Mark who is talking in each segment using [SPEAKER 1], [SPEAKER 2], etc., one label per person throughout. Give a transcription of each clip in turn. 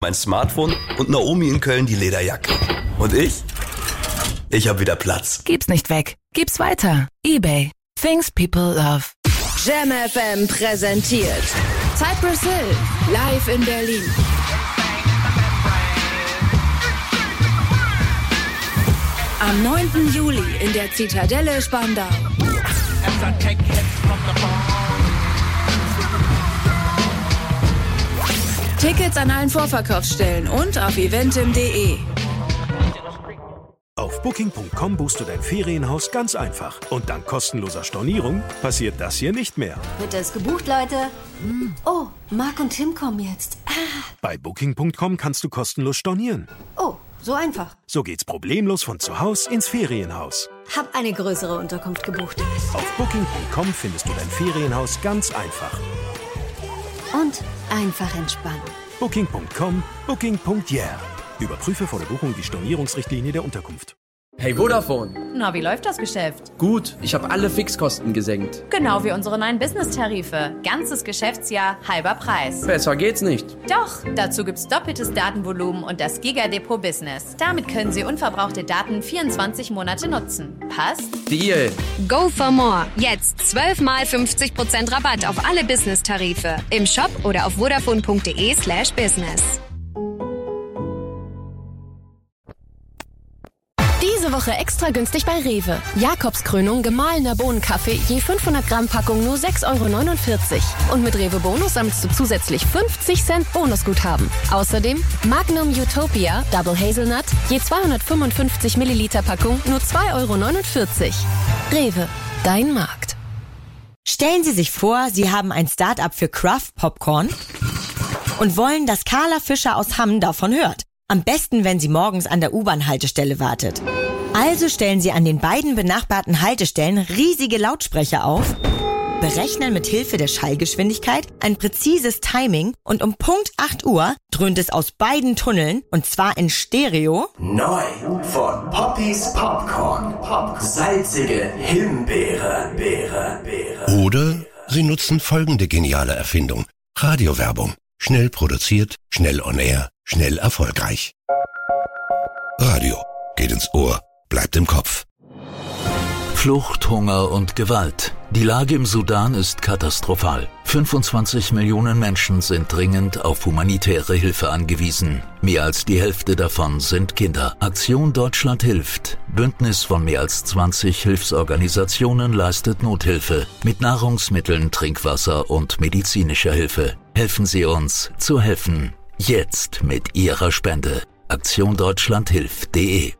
[SPEAKER 1] mein Smartphone und Naomi in Köln die Lederjacke. Und ich? Ich habe wieder Platz.
[SPEAKER 2] Gib's nicht weg. Gib's weiter. eBay. Things people love.
[SPEAKER 3] Jam FM präsentiert Cypress Hill live in Berlin. Am 9. Juli in der Zitadelle Spandau. Tickets an allen Vorverkaufsstellen und auf eventim.de.
[SPEAKER 4] Auf Booking.com buchst du dein Ferienhaus ganz einfach. Und dank kostenloser Stornierung passiert das hier nicht mehr.
[SPEAKER 5] Wird das gebucht, Leute? Oh, Marc und Tim kommen jetzt.
[SPEAKER 4] Bei Booking.com kannst du kostenlos stornieren.
[SPEAKER 5] Oh, so einfach.
[SPEAKER 4] So geht's problemlos von zu Hause ins Ferienhaus.
[SPEAKER 5] Hab eine größere Unterkunft gebucht.
[SPEAKER 4] Auf Booking.com findest du dein Ferienhaus ganz einfach.
[SPEAKER 5] Und einfach entspannen.
[SPEAKER 4] Booking.com, Booking.yeah. Überprüfe vor der Buchung die Stornierungsrichtlinie der Unterkunft.
[SPEAKER 6] Hey Vodafone.
[SPEAKER 7] Na, wie läuft das Geschäft?
[SPEAKER 6] Gut, ich habe alle Fixkosten gesenkt.
[SPEAKER 7] Genau wie unsere neuen Business-Tarife. Ganzes Geschäftsjahr, halber Preis.
[SPEAKER 6] Besser geht's nicht.
[SPEAKER 7] Doch, dazu gibt's doppeltes Datenvolumen und das Giga-Depot Business. Damit können Sie unverbrauchte Daten 24 Monate nutzen. Passt?
[SPEAKER 6] Deal.
[SPEAKER 8] Go for more. Jetzt 12 mal 50% Rabatt auf alle Business-Tarife. Im Shop oder auf vodafone.de/business.
[SPEAKER 9] Diese Woche extra günstig bei Rewe. Jakobskrönung gemahlener Bohnenkaffee, je 500 Gramm Packung nur 6,49 €. Und mit Rewe Bonus sammelst du zusätzlich 50 Cent Bonusguthaben. Außerdem Magnum Utopia Double Hazelnut, je 255 Milliliter Packung nur 2,49 €. Rewe, dein Markt.
[SPEAKER 10] Stellen Sie sich vor, Sie haben ein Start-up für Craft Popcorn und wollen, dass Carla Fischer aus Hamm davon hört. Am besten, wenn sie morgens an der U-Bahn-Haltestelle wartet. Also stellen Sie an den beiden benachbarten Haltestellen riesige Lautsprecher auf, berechnen mit Hilfe der Schallgeschwindigkeit ein präzises Timing und um Punkt 8 Uhr dröhnt es aus beiden Tunneln, und zwar in Stereo.
[SPEAKER 11] Neu von Poppys Popcorn. Salzige Himbeere.
[SPEAKER 12] Oder Sie nutzen folgende geniale Erfindung. Radiowerbung. Schnell produziert, schnell on air, schnell erfolgreich. Radio geht ins Ohr, bleibt im Kopf.
[SPEAKER 13] Flucht, Hunger und Gewalt. Die Lage im Sudan ist katastrophal. 25 Millionen Menschen sind dringend auf humanitäre Hilfe angewiesen. Mehr als die Hälfte davon sind Kinder. Aktion Deutschland hilft. Bündnis von mehr als 20 Hilfsorganisationen leistet Nothilfe mit Nahrungsmitteln, Trinkwasser und medizinischer Hilfe. Helfen Sie uns zu helfen. Jetzt mit Ihrer Spende. aktiondeutschlandhilft.de.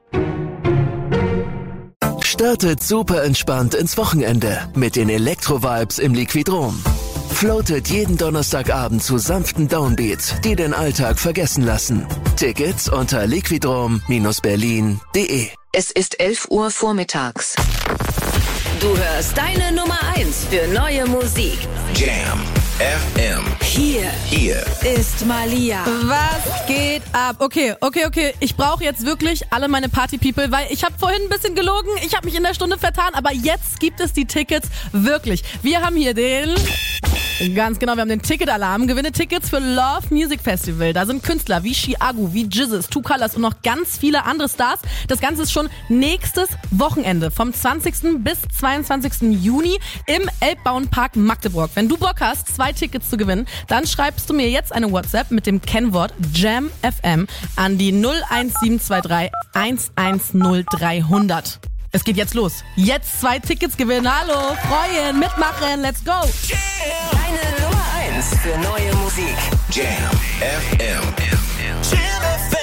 [SPEAKER 14] Startet super entspannt ins Wochenende mit den Elektro-Vibes im Liquidrom. Floatet jeden Donnerstagabend zu sanften Downbeats, die den Alltag vergessen lassen. Tickets unter liquidrom-berlin.de.
[SPEAKER 3] Es ist 11 Uhr vormittags. Du hörst deine Nummer 1 für neue Musik.
[SPEAKER 11] Jam FM.
[SPEAKER 3] Hier ist Malia.
[SPEAKER 15] Was geht ab? Okay. Ich brauche jetzt wirklich alle meine Party-People, weil ich habe vorhin ein bisschen gelogen. Ich habe mich in der Stunde vertan, aber jetzt gibt es die Tickets wirklich. Wir haben hier Ganz genau, wir haben den Ticket-Alarm. Gewinne Tickets für Love Music Festival. Da sind Künstler wie Chiago, wie Jizzes, Two Colors und noch ganz viele andere Stars. Das Ganze ist schon nächstes Wochenende vom 20. bis 22. Juni im Elbbauen-Park Magdeburg. Wenn du Bock hast, 2 Tickets zu gewinnen, dann schreibst du mir jetzt eine WhatsApp mit dem Kennwort JamFM an die 01723 110300. Es geht jetzt los. Jetzt 2 Tickets gewinnen. Hallo, freuen, mitmachen, let's go.
[SPEAKER 3] Deine Nummer 1 für neue Musik.
[SPEAKER 11] Jam FM. Jam FM.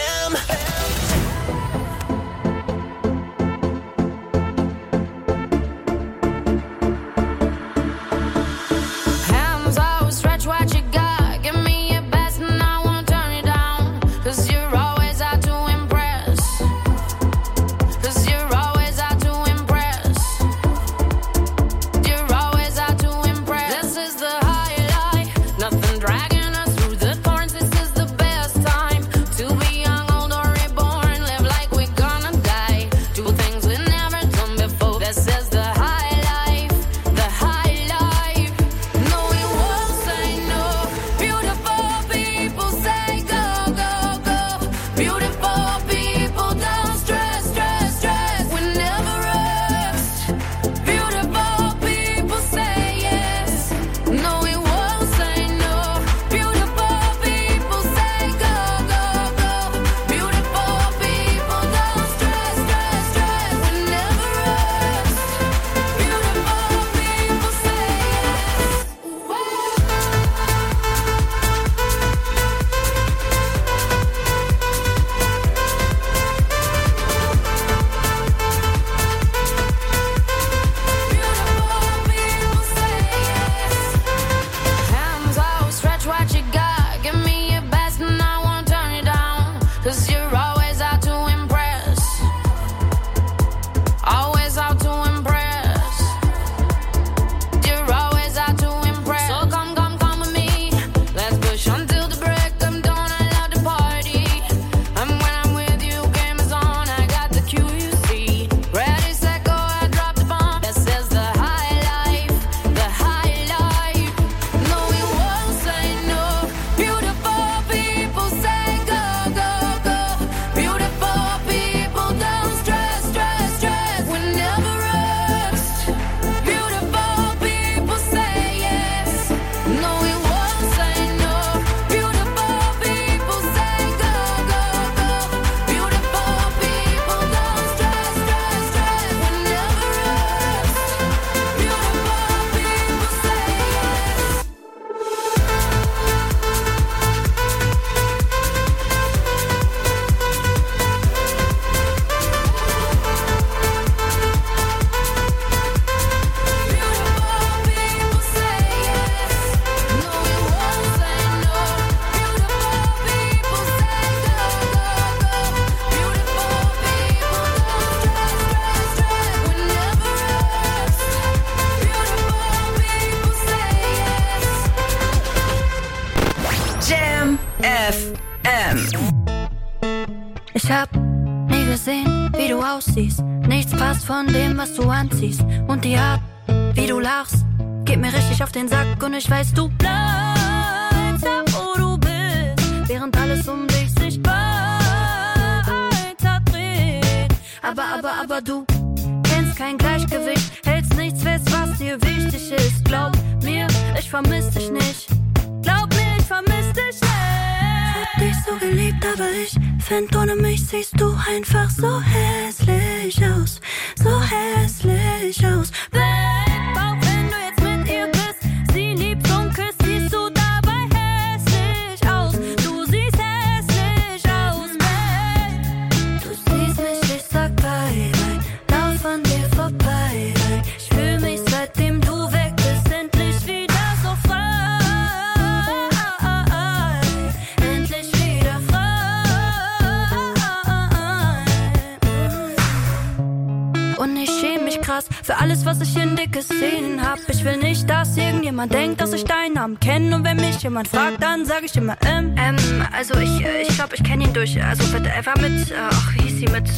[SPEAKER 16] Hands out, stretch what you got. Give me your best and I won't turn it down. 'Cause you're always out to impress. 'Cause you're always out to impress. You're always out to impress. This is the highlight. Nothing dragging us through the thorns. This is the best Ich hab nie gesehen, wie du aussiehst. Nichts passt von dem, was du anziehst. Und die Art, wie du lachst, geht mir richtig auf den Sack. Und ich weiß, du bleibst da, wo du bist, während alles um dich sich weiter dreht. Aber du kennst kein Gleichgewicht, hältst nichts fest, was dir wichtig ist. Glaub mir, ich vermiss dich nicht. Glaub mir, ich vermiss dich nicht. Hab dich so geliebt, aber ich find, ohne mich siehst du einfach so hässlich aus. So hässlich aus. Babe, auch wenn du jetzt mit ihr bist, sie liebst und küsst, siehst du dabei hässlich aus. Du siehst hässlich aus, babe. Du siehst mich, ich sag bye, bye. Lauf an dir vorbei, bye. Ich fühl mich, seitdem du weg bist, endlich wieder so frei. Endlich wieder frei. Und ich schäm mich krass für alles, was ich in dir gesehen hab. Ich will nicht, dass irgendjemand denkt, dass ich deinen Namen kenne. Und wenn mich jemand fragt, dann sag ich immer also ich glaube, ich kenne ihn durch, also er war mit, wie hieß sie, mit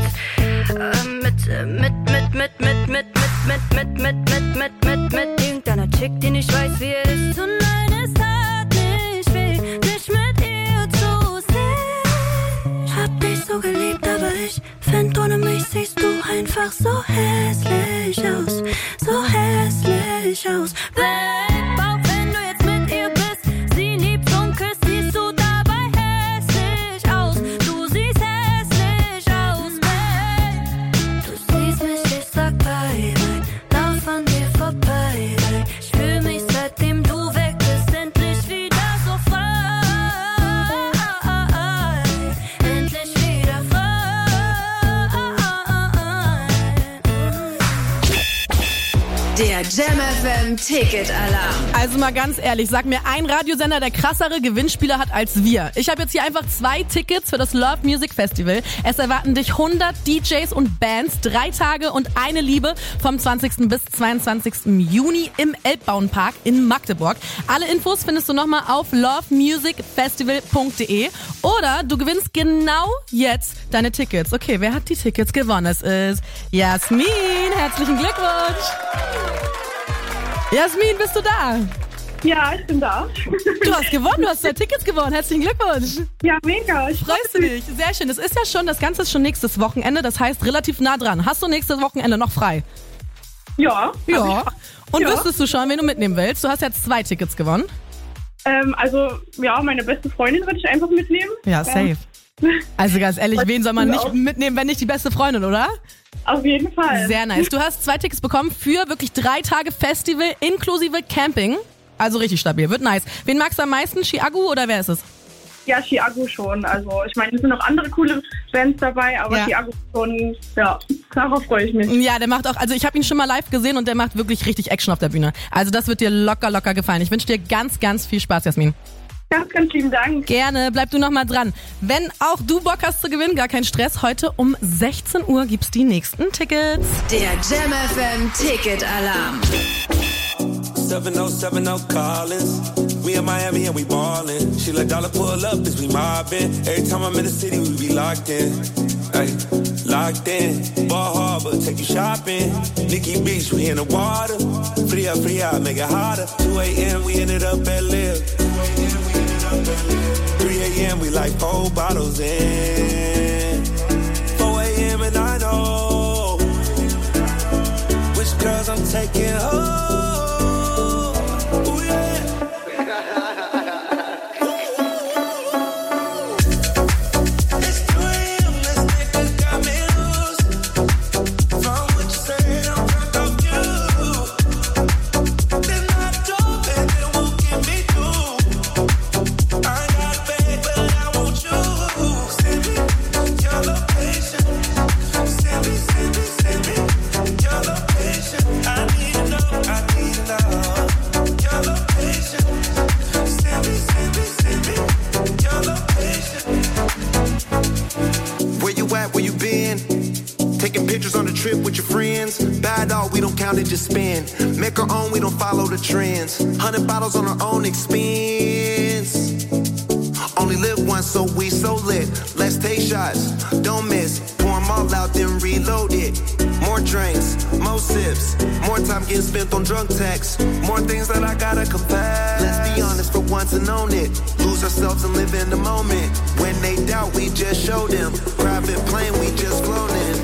[SPEAKER 16] irgendeiner Chick, die nicht weiß, wie er ist. Und nein, es tat nicht weh, dich mit ihr zu sehen. Ich hab dich so geliebt, aber ich find, ohne mich siehst du einfach so hässlich aus. So hässlich aus. Babe, auch wenn du jetzt mit ihr bist, sie liebt und küsst, siehst du dabei hässlich aus. Du siehst hässlich aus, babe. Du siehst mich, ich sag bye, bye. Lauf an dir vorbei, bye. Ich fühl mich, seitdem du weg bist, endlich wieder so frei. Endlich wieder frei.
[SPEAKER 3] Der Jam FM Ticket-Alarm.
[SPEAKER 15] Also mal ganz ehrlich, sag mir ein Radiosender, der krassere Gewinnspieler hat als wir. Ich habe jetzt hier einfach 2 Tickets für das Love Music Festival. Es erwarten dich 100 DJs und Bands, 3 Tage und eine Liebe vom 20. bis 22. Juni im Elbbauen-Park in Magdeburg. Alle Infos findest du nochmal auf lovemusicfestival.de oder du gewinnst genau jetzt deine Tickets. Okay, wer hat die Tickets gewonnen? Es ist Jasmin. Herzlichen Glückwunsch. Jasmin, bist du da?
[SPEAKER 17] Ja, ich bin da.
[SPEAKER 15] Du hast gewonnen, du hast 2 Tickets gewonnen. Herzlichen Glückwunsch.
[SPEAKER 17] Ja, mega.
[SPEAKER 15] Freust du dich? Sehr schön. Das ist ja schon, das Ganze ist schon nächstes Wochenende, das heißt relativ nah dran. Hast du nächstes Wochenende noch frei?
[SPEAKER 17] Ja.
[SPEAKER 15] Ja. Und
[SPEAKER 17] ja.
[SPEAKER 15] wüsstest du schon, wen du mitnehmen willst? Du hast jetzt 2 Tickets gewonnen.
[SPEAKER 17] Also, ja, meine beste Freundin würde ich einfach mitnehmen.
[SPEAKER 15] Ja, safe. Also ganz ehrlich, wen soll man nicht mitnehmen, wenn nicht die beste Freundin, oder?
[SPEAKER 17] Auf jeden Fall.
[SPEAKER 15] Sehr nice. Du hast 2 Tickets bekommen für wirklich 3 Tage Festival inklusive Camping. Also richtig stabil, wird nice. Wen magst du am meisten? Chiago oder wer ist es?
[SPEAKER 17] Ja, Chiago schon. Also ich meine, es sind noch andere coole Bands dabei, aber ja. Chiago schon, ja, darauf freue ich mich.
[SPEAKER 15] Ja, der macht auch, also ich habe ihn schon mal live gesehen und der macht wirklich richtig Action auf der Bühne. Also das wird dir locker gefallen. Ich wünsche dir ganz, ganz viel Spaß, Jasmin.
[SPEAKER 17] Ganz lieben Dank.
[SPEAKER 15] Gerne, bleib du noch mal dran. Wenn auch du Bock hast zu gewinnen, gar kein Stress. Heute um 16 Uhr gibt's die nächsten Tickets.
[SPEAKER 3] Der Jam FM Ticket-Alarm.
[SPEAKER 18] 7070 Collins. We in Miami and we ballin'. She let dollar pull up as we mobbin'. Every time I'm in the city, we be locked in. Ay, locked in. Ball Harbor, take you shopping. Nikki Beach, we in the water. Free up, make it hotter. 2 a.m., we ended up at Live. 3 a.m. we like 4 bottles in. 4 a.m. and I know which girls I'm taking home. Ooh, yeah. It's 2 a.m. This nigga got me loose. From what you said, I'm drunk off you. Then I drove and it won't get me through. I got bad, but I want you. Send me your location. Send me your location. I need to know your location. Send me your location.
[SPEAKER 19] Where you at, where you been? Taking pictures on the trip with your friends. Bad dog, we don't count it, just spend. Make our own, we don't follow the trends. 100 bottles on our own expense. Only live once, so we so lit. Let's take shots, don't miss. Pour 'em all out, then reload it. More drinks, more sips. More time getting spent on drunk texts. More things that I gotta confess. Let's be honest for once and own it. Lose ourselves and live in the moment. When they doubt, we just show them. Private plane, we just flown in.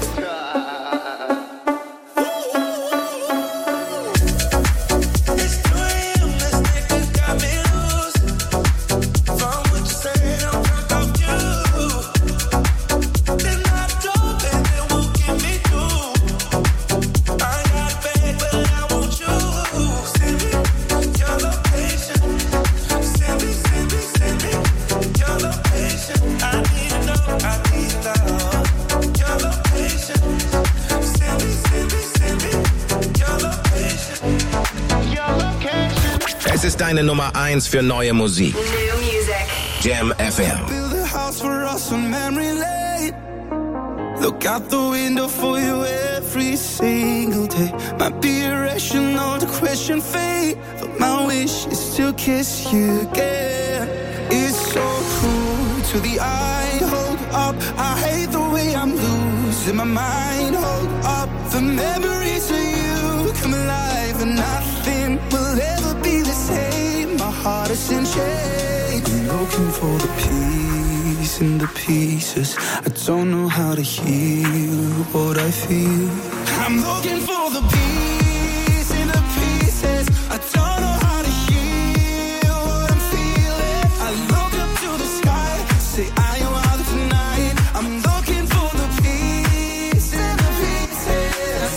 [SPEAKER 11] Es ist deine Nummer 1 für neue Musik.
[SPEAKER 3] New music.
[SPEAKER 11] Jam FM.
[SPEAKER 18] Build a house for us on memory lane. Look out the window for you every single day. Might be irrational to question fate, but my wish is to kiss you again. It's so cruel to the eye. Hold up, I hate the way I'm losing my mind. Hold up, the memories of you come alive, and nothing will ever be the same. My heart is in chains. I'm looking for the peace in the pieces. I don't know how to heal what I feel. I'm looking for the peace in the pieces. I don't know how to heal what I'm feeling. I look up to the sky, say I am out tonight. I'm looking for the peace in the pieces.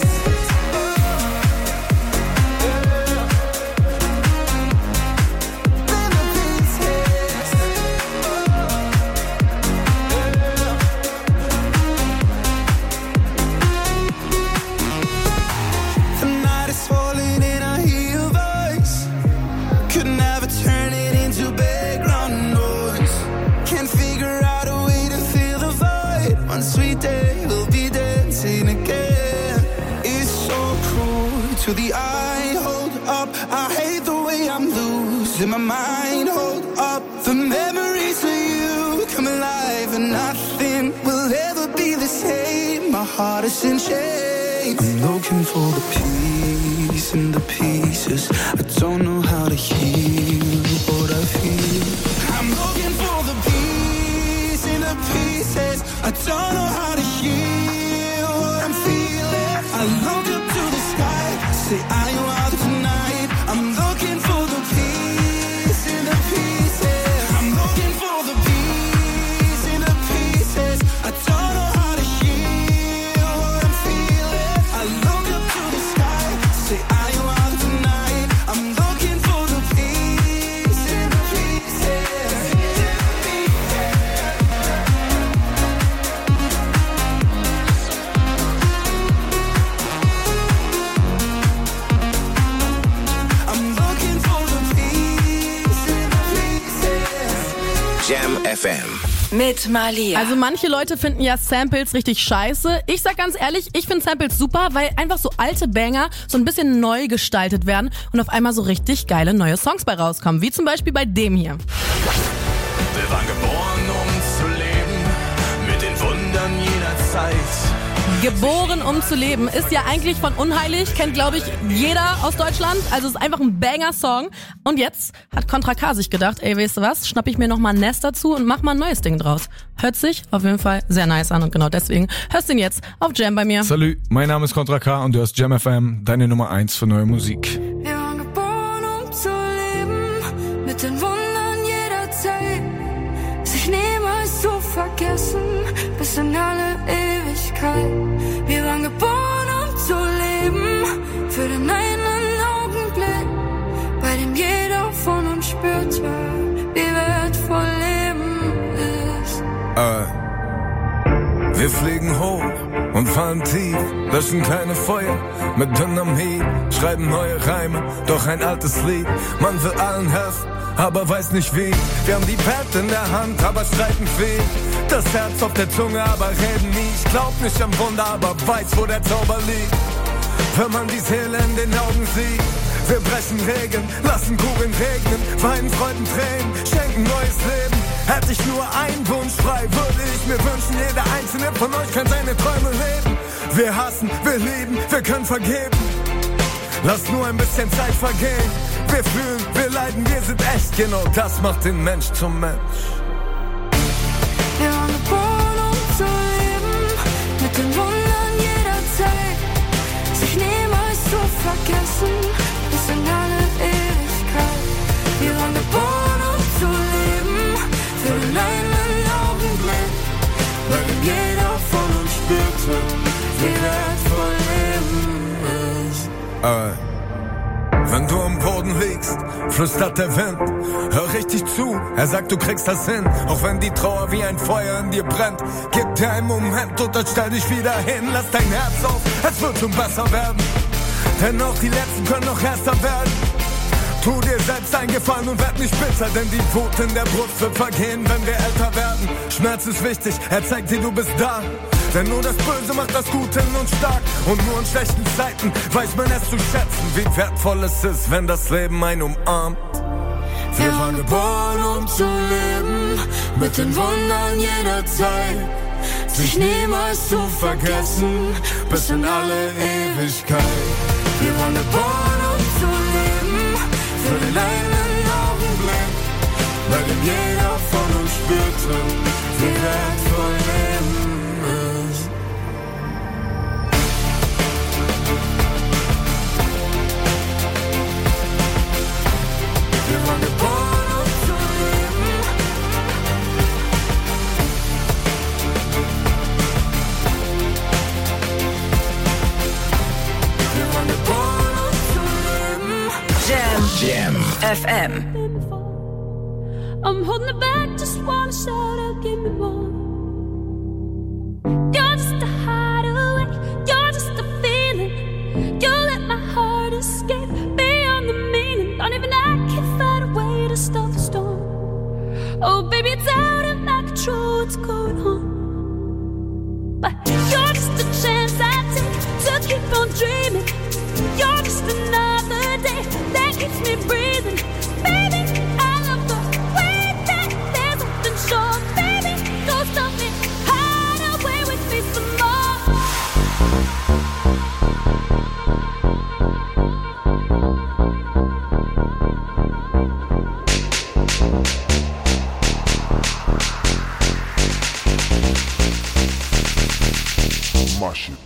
[SPEAKER 18] The night is falling and I hear your voice. Could never turn it into background noise. Can't figure out a way to fill the void. One sweet day we'll be dancing again. It's so cruel to the eye. Hold up, I hate the way I'm losing my mind. Hold up, the memories of you come alive, and nothing will ever be the same. My heart is in chains. I'm looking for the peace in the pieces. I don't know how to heal what I feel. I'm looking for the peace in the pieces. I don't know how to heal what I'm feeling. I look up to the sky, say I am out tonight. I'm looking for the peace in the pieces. I'm looking for the peace in the pieces. I don't know how to heal what I'm feeling. I look up to the sky, say I am out tonight. I'm looking for the peace in the pieces. I'm looking for the peace in the pieces.
[SPEAKER 11] Jam FM.
[SPEAKER 3] Mit Malia.
[SPEAKER 15] Also manche Leute finden ja Samples richtig scheiße. Ich sag ganz ehrlich, ich finde Samples super, weil einfach so alte Banger so ein bisschen neu gestaltet werden und auf einmal so richtig geile neue Songs bei rauskommen. Wie zum Beispiel bei dem hier.
[SPEAKER 18] Wir waren geboren, um zu leben, mit den Wundern jener Zeit.
[SPEAKER 15] Geboren, um zu leben ist ja eigentlich von Unheilig, kennt glaube ich jeder aus Deutschland. Also ist einfach ein Banger-Song. Und jetzt hat Contra K sich gedacht, ey, weißt du was, schnapp ich mir nochmal ein Nest dazu und mach mal ein neues Ding draus. Hört sich auf jeden Fall sehr nice an und genau deswegen hörst du ihn jetzt auf Jam bei mir.
[SPEAKER 20] Salut, mein Name ist Contra K und du hörst Jam FM, deine Nummer 1 für neue Musik.
[SPEAKER 16] Wir waren geboren, um zu leben, mit den Wundern jeder Zeit. Sich niemals zu vergessen, bis in alle Ewigkeit. Wir waren geboren, um zu leben, für den einen Augenblick, bei dem jeder von uns spürte, wie wertvoll Leben ist.
[SPEAKER 18] Wir fliegen hoch und fallen tief, löschen keine Feuer mit Dynamit, schreiben neue Reime, doch ein altes Lied. Man will allen helfen, aber weiß nicht wie. Wir haben die Welt in der Hand, aber streiten viel. Das Herz auf der Zunge, aber reden nie. Ich glaub nicht am Wunder, aber weiß, wo der Zauber liegt. Wenn man die Seele in den Augen sieht. Wir brechen Regeln, lassen Kugeln regnen, weinen Freuden, Tränen, schenken neues Leben.
[SPEAKER 21] Hätte ich nur einen Wunsch frei, würde ich mir wünschen, jeder einzelne von euch kann seine Träume leben. Wir hassen, wir lieben, wir können vergeben. Lass nur ein bisschen Zeit vergehen. Wir fühlen, wir leiden, wir sind echt. Genau das macht den Mensch zum Mensch.
[SPEAKER 16] Wir waren geboren, um zu leben, mit den Wundern jeder Zeit. Sich niemals zu vergessen, bis in alle Ewigkeit. Wir waren geboren, um zu leben, für den einen Augenblick, weil jeder von uns spürte, wie wertvoll Leben ist.
[SPEAKER 21] Wenn du am Boden liegst, flüstert der Wind, hör richtig zu, er sagt, du kriegst das hin. Auch wenn die Trauer wie ein Feuer in dir brennt, gib dir einen Moment und dann stell dich wieder hin. Lass dein Herz auf, es wird schon besser werden, denn auch die Letzten können noch erster werden. Tu dir selbst einen Gefallen und werd nicht bitter, denn die Wut in der Brust wird vergehen, wenn wir älter werden. Schmerz ist wichtig, er zeigt dir, du bist da. Denn nur das Böse macht das Gute in uns stark. Und nur in schlechten Zeiten weiß man es zu schätzen, wie wertvoll es ist, wenn das Leben einen umarmt.
[SPEAKER 16] Wir waren geboren, um zu leben, mit den Wundern jeder Zeit. Sich niemals zu vergessen, bis in alle Ewigkeit. Wir waren geboren, um zu leben, für den einen Augenblick, weil jeder von uns spürte, wie wertvoll Leben ist. Wir waren geboren, um zu leben. Wir waren geboren, um zu leben.
[SPEAKER 3] Jam FM.
[SPEAKER 16] I'm holding it back, just wanna shout out, give me more. You're just a hideaway, you're just a feeling. You let my heart escape beyond the meaning. Don't even I can find a way to stop the storm. Oh baby, it's out of my control, what's going on? But you're just a chance I take to keep on dreaming. You're just another day that keeps me breathing. Baby, I love the way that there's something sure. Baby, don't stop me, hide away with me some more.
[SPEAKER 22] Mash it.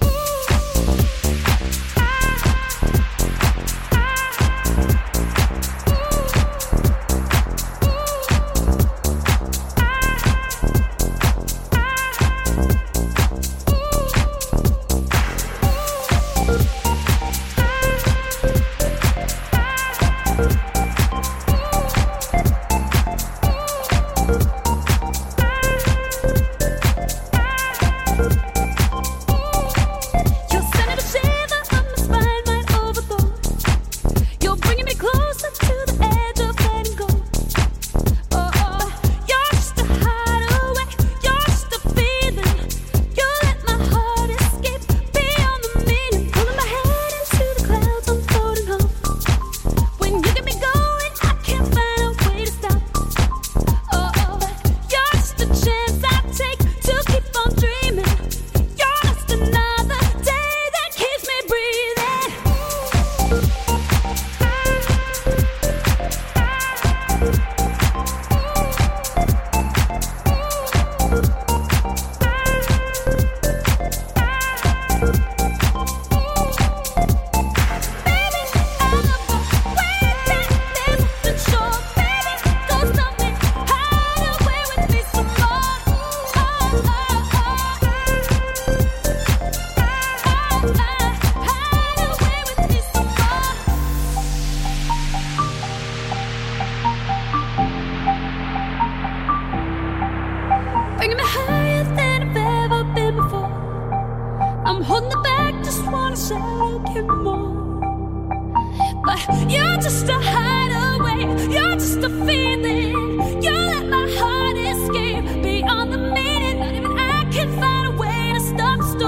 [SPEAKER 22] You're just a hideaway, you're just a feeling. You let my heart escape beyond the meaning. Not even I can find a way to stop the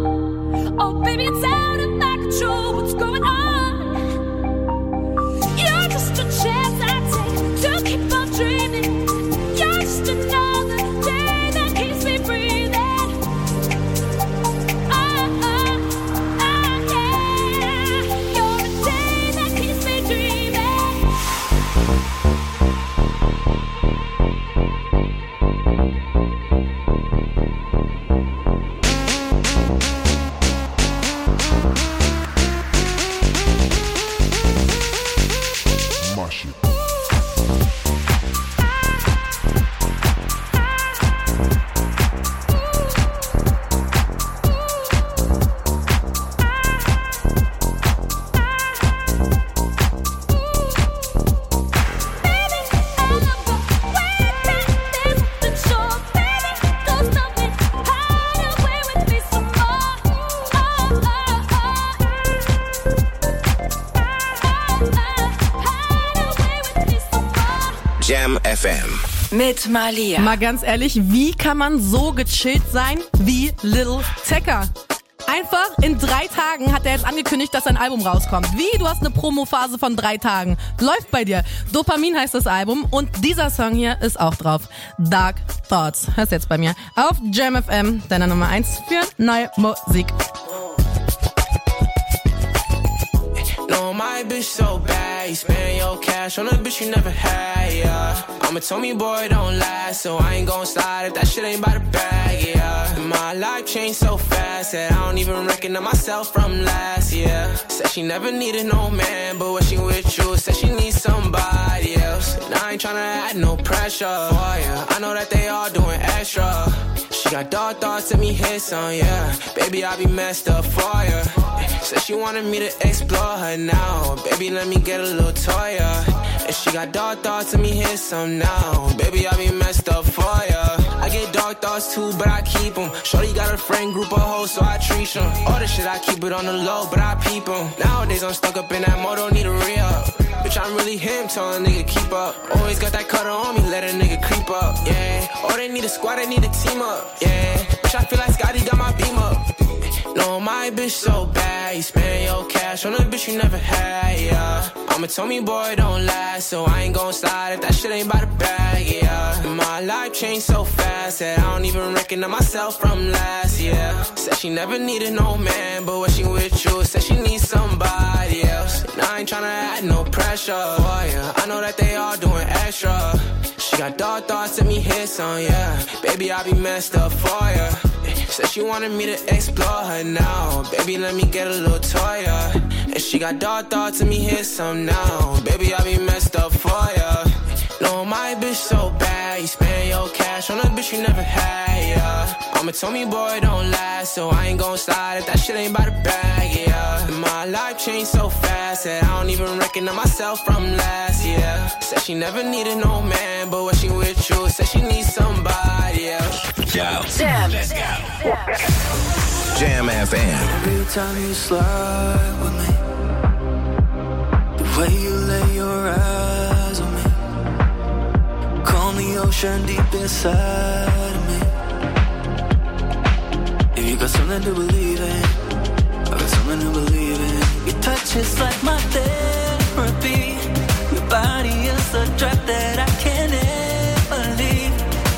[SPEAKER 22] storm. Oh baby, it's out of my control, what's going on? You're just a chance I take to keep on dreaming. You're just a
[SPEAKER 11] FM.
[SPEAKER 3] Mit Malia.
[SPEAKER 15] Mal ganz ehrlich, wie kann man so gechillt sein wie Lil Tecca? Einfach in 3 Tagen hat er jetzt angekündigt, dass sein Album rauskommt. Wie? Du hast eine Promophase von 3 Tagen. Läuft bei dir. Dopamin heißt das Album und dieser Song hier ist auch drauf. Dark Thoughts. Hörst jetzt bei mir auf Jam FM, deiner Nummer 1 für neue Musik.
[SPEAKER 1] No, my bitch so bad, you spend your cash on a bitch you never had, yeah. I'm a Tommy boy, don't last, so I ain't gon' slide if that shit ain't by the bag, yeah. My life changed so fast that I don't even recognize myself from last year. Said she never needed no man, but when she with you, said she needs somebody else. And I ain't tryna add no pressure for ya. I know that they all doing extra. She got dark thoughts, let me hit some, yeah. Baby, I be messed up for ya. Said she wanted me to explore her now. Baby, let me get a little toy, yeah. And she got dark thoughts, let me hit some now. Baby, I be messed up for ya. I get dark thoughts too, but I keep them. Shorty got a friend group of hoes, so I treat them. All the shit, I keep it on the low, but I peep them. Nowadays, I'm stuck up in that mode, don't need a re-up. Bitch, I'm really him, tell a nigga keep up. Always got that cutter on me, let a nigga creep up, yeah. Oh, they need a squad, they need a team up, yeah. Bitch, I feel like Scotty got my beam up. No, my bitch so bad, you spend your cash on a bitch you never had, yeah. I'm a Tommy boy, don't last, so I ain't gon' slide if that shit ain't by the bag, yeah. My life changed so fast that I don't even recognize myself from last year. Said she never needed no man, but when she with you, said she needs somebody else. And I ain't tryna add no pressure for ya. I know that they all doing extra. She got dark thoughts, let me hit some, yeah. Baby, I be messed up for ya. Said she wanted me to explore her now. Baby, let me get a little toy, yeah. And she got dark thoughts, let me hit some now. Baby, I be messed up for ya. No, my bitch so bad, you spend your cash on a bitch you never had, yeah. I'm a Tommy boy, don't last, so I ain't gon' slide if that shit ain't by the bag, yeah. My life changed so fast that I don't even recognize myself from last year. Said she never needed no man, but when she with you, said she needs somebody else.
[SPEAKER 11] Yo.
[SPEAKER 3] Jam.
[SPEAKER 11] Let's go. Jam FM.
[SPEAKER 2] Every time you slide with me, the way you lay your eyes on me, calm the ocean deep inside of me. If you got something to believe in, I got something to believe in. Your touch is like my therapy. Your body is a drug that I can't ever leave.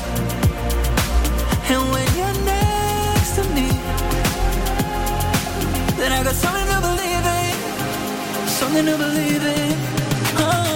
[SPEAKER 2] And when you're next to me, then I got something to believe in. Something to believe in. Oh.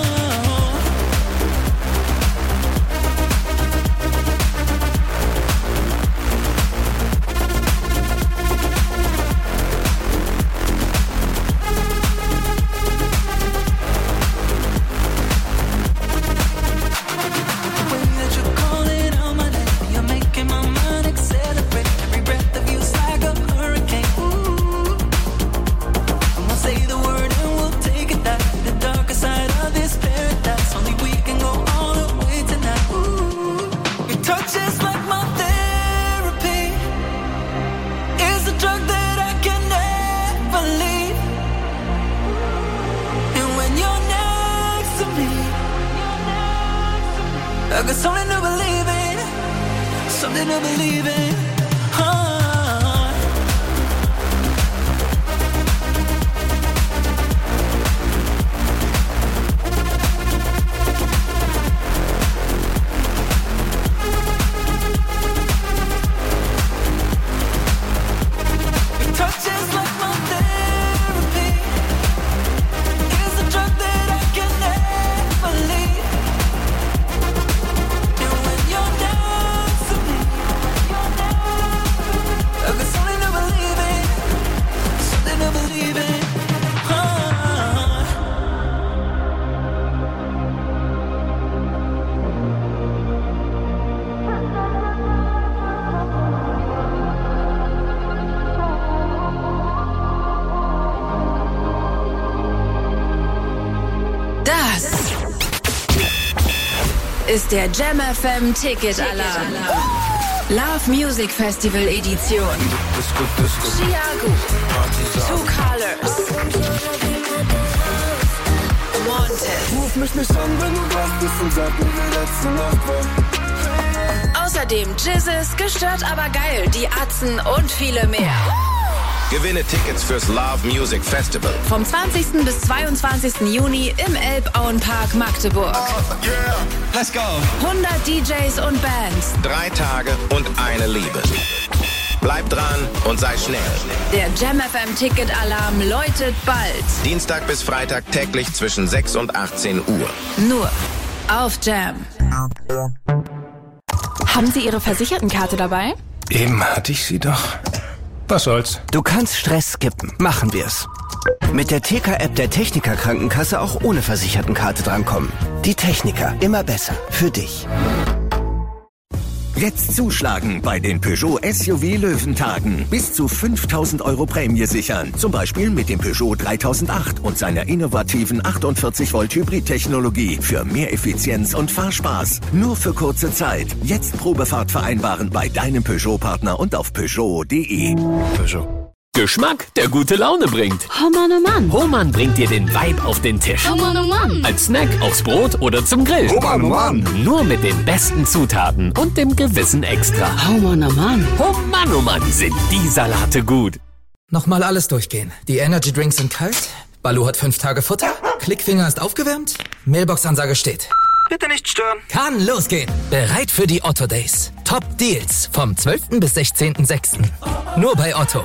[SPEAKER 2] I got something to believe in, something to believe in.
[SPEAKER 3] Ist der Jam FM Ticket Alarm. Love Music Festival Edition. Chiago. Two Colors. Monte.
[SPEAKER 21] Ruf mich nicht an, wenn du wach bist und sag mir, wie letzte Nacht war.
[SPEAKER 3] Außerdem Jizzes, gestört aber geil, die Atzen und viele mehr.
[SPEAKER 11] Gewinne Tickets fürs Love Music Festival.
[SPEAKER 3] Vom 20. bis 22. Juni im Elbauenpark Magdeburg.
[SPEAKER 11] Let's go.
[SPEAKER 3] 100 DJs und Bands.
[SPEAKER 11] 3 Tage und eine Liebe. Bleib dran und sei schnell.
[SPEAKER 3] Der Jam FM Ticket-Alarm läutet bald.
[SPEAKER 11] Dienstag bis Freitag täglich zwischen 6 und 18 Uhr.
[SPEAKER 3] Nur auf Jam.
[SPEAKER 4] Haben Sie Ihre Versichertenkarte dabei?
[SPEAKER 5] Eben hatte ich sie doch. Was soll's?
[SPEAKER 23] Du kannst Stress skippen. Machen wir's. Mit der TK-App der Techniker Krankenkasse auch ohne Versichertenkarte drankommen. Die Techniker, immer besser. Für dich.
[SPEAKER 24] Jetzt zuschlagen bei den Peugeot SUV Löwentagen. Bis zu 5.000 € Prämie sichern. Zum Beispiel mit dem Peugeot 3008 und seiner innovativen 48-Volt Hybrid-Technologie für mehr Effizienz und Fahrspaß. Nur für kurze Zeit. Jetzt Probefahrt vereinbaren bei deinem Peugeot-Partner und auf Peugeot.de.
[SPEAKER 5] Peugeot.
[SPEAKER 25] Geschmack, der gute Laune bringt.
[SPEAKER 4] Oh Mann, oh Mann.
[SPEAKER 25] Hohmann bringt dir den Vibe auf den Tisch.
[SPEAKER 4] Oh Mann, oh Mann.
[SPEAKER 25] Als Snack, aufs Brot oder zum Grill.
[SPEAKER 5] Oh Mann, oh Mann.
[SPEAKER 25] Nur mit den besten Zutaten und dem gewissen Extra.
[SPEAKER 4] Oh Mann, oh Mann.
[SPEAKER 25] Oh Mann, sind die Salate gut.
[SPEAKER 26] Nochmal alles durchgehen. Die Energy Drinks sind kalt. Baloo hat 5 Tage Futter. Klickfinger ist aufgewärmt. Mailbox-Ansage steht.
[SPEAKER 27] Bitte nicht stören.
[SPEAKER 26] Kann losgehen. Bereit für die Otto Days. Top Deals vom 12. bis 16.06. Nur bei Otto.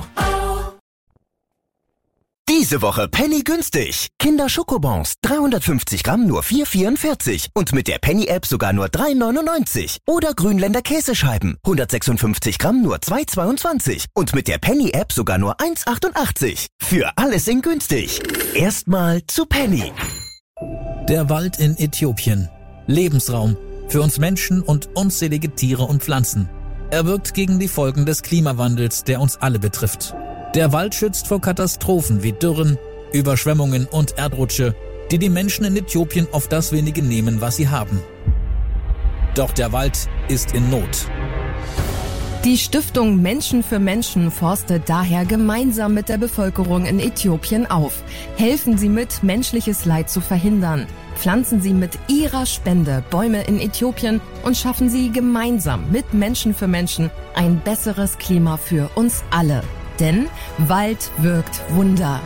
[SPEAKER 24] Diese Woche Penny günstig. Kinder Schokobons, 350 Gramm nur 4,44. Und mit der Penny-App sogar nur 3,99. Oder Grünländer Käsescheiben, 156 Gramm nur 2,22. Und mit der Penny-App sogar nur 1,88. Für alles in günstig. Erstmal zu Penny.
[SPEAKER 28] Der Wald in Äthiopien. Lebensraum für uns Menschen und unzählige Tiere und Pflanzen. Er wirkt gegen die Folgen des Klimawandels, der uns alle betrifft. Der Wald schützt vor Katastrophen wie Dürren, Überschwemmungen und Erdrutsche, die die Menschen in Äthiopien auf das wenige nehmen, was sie haben. Doch der Wald ist in Not.
[SPEAKER 9] Die Stiftung Menschen für Menschen forstet daher gemeinsam mit der Bevölkerung in Äthiopien auf. Helfen Sie mit, menschliches Leid zu verhindern. Pflanzen Sie mit Ihrer Spende Bäume in Äthiopien und schaffen Sie gemeinsam mit Menschen für Menschen ein besseres Klima für uns alle. Denn Wald wirkt Wunder.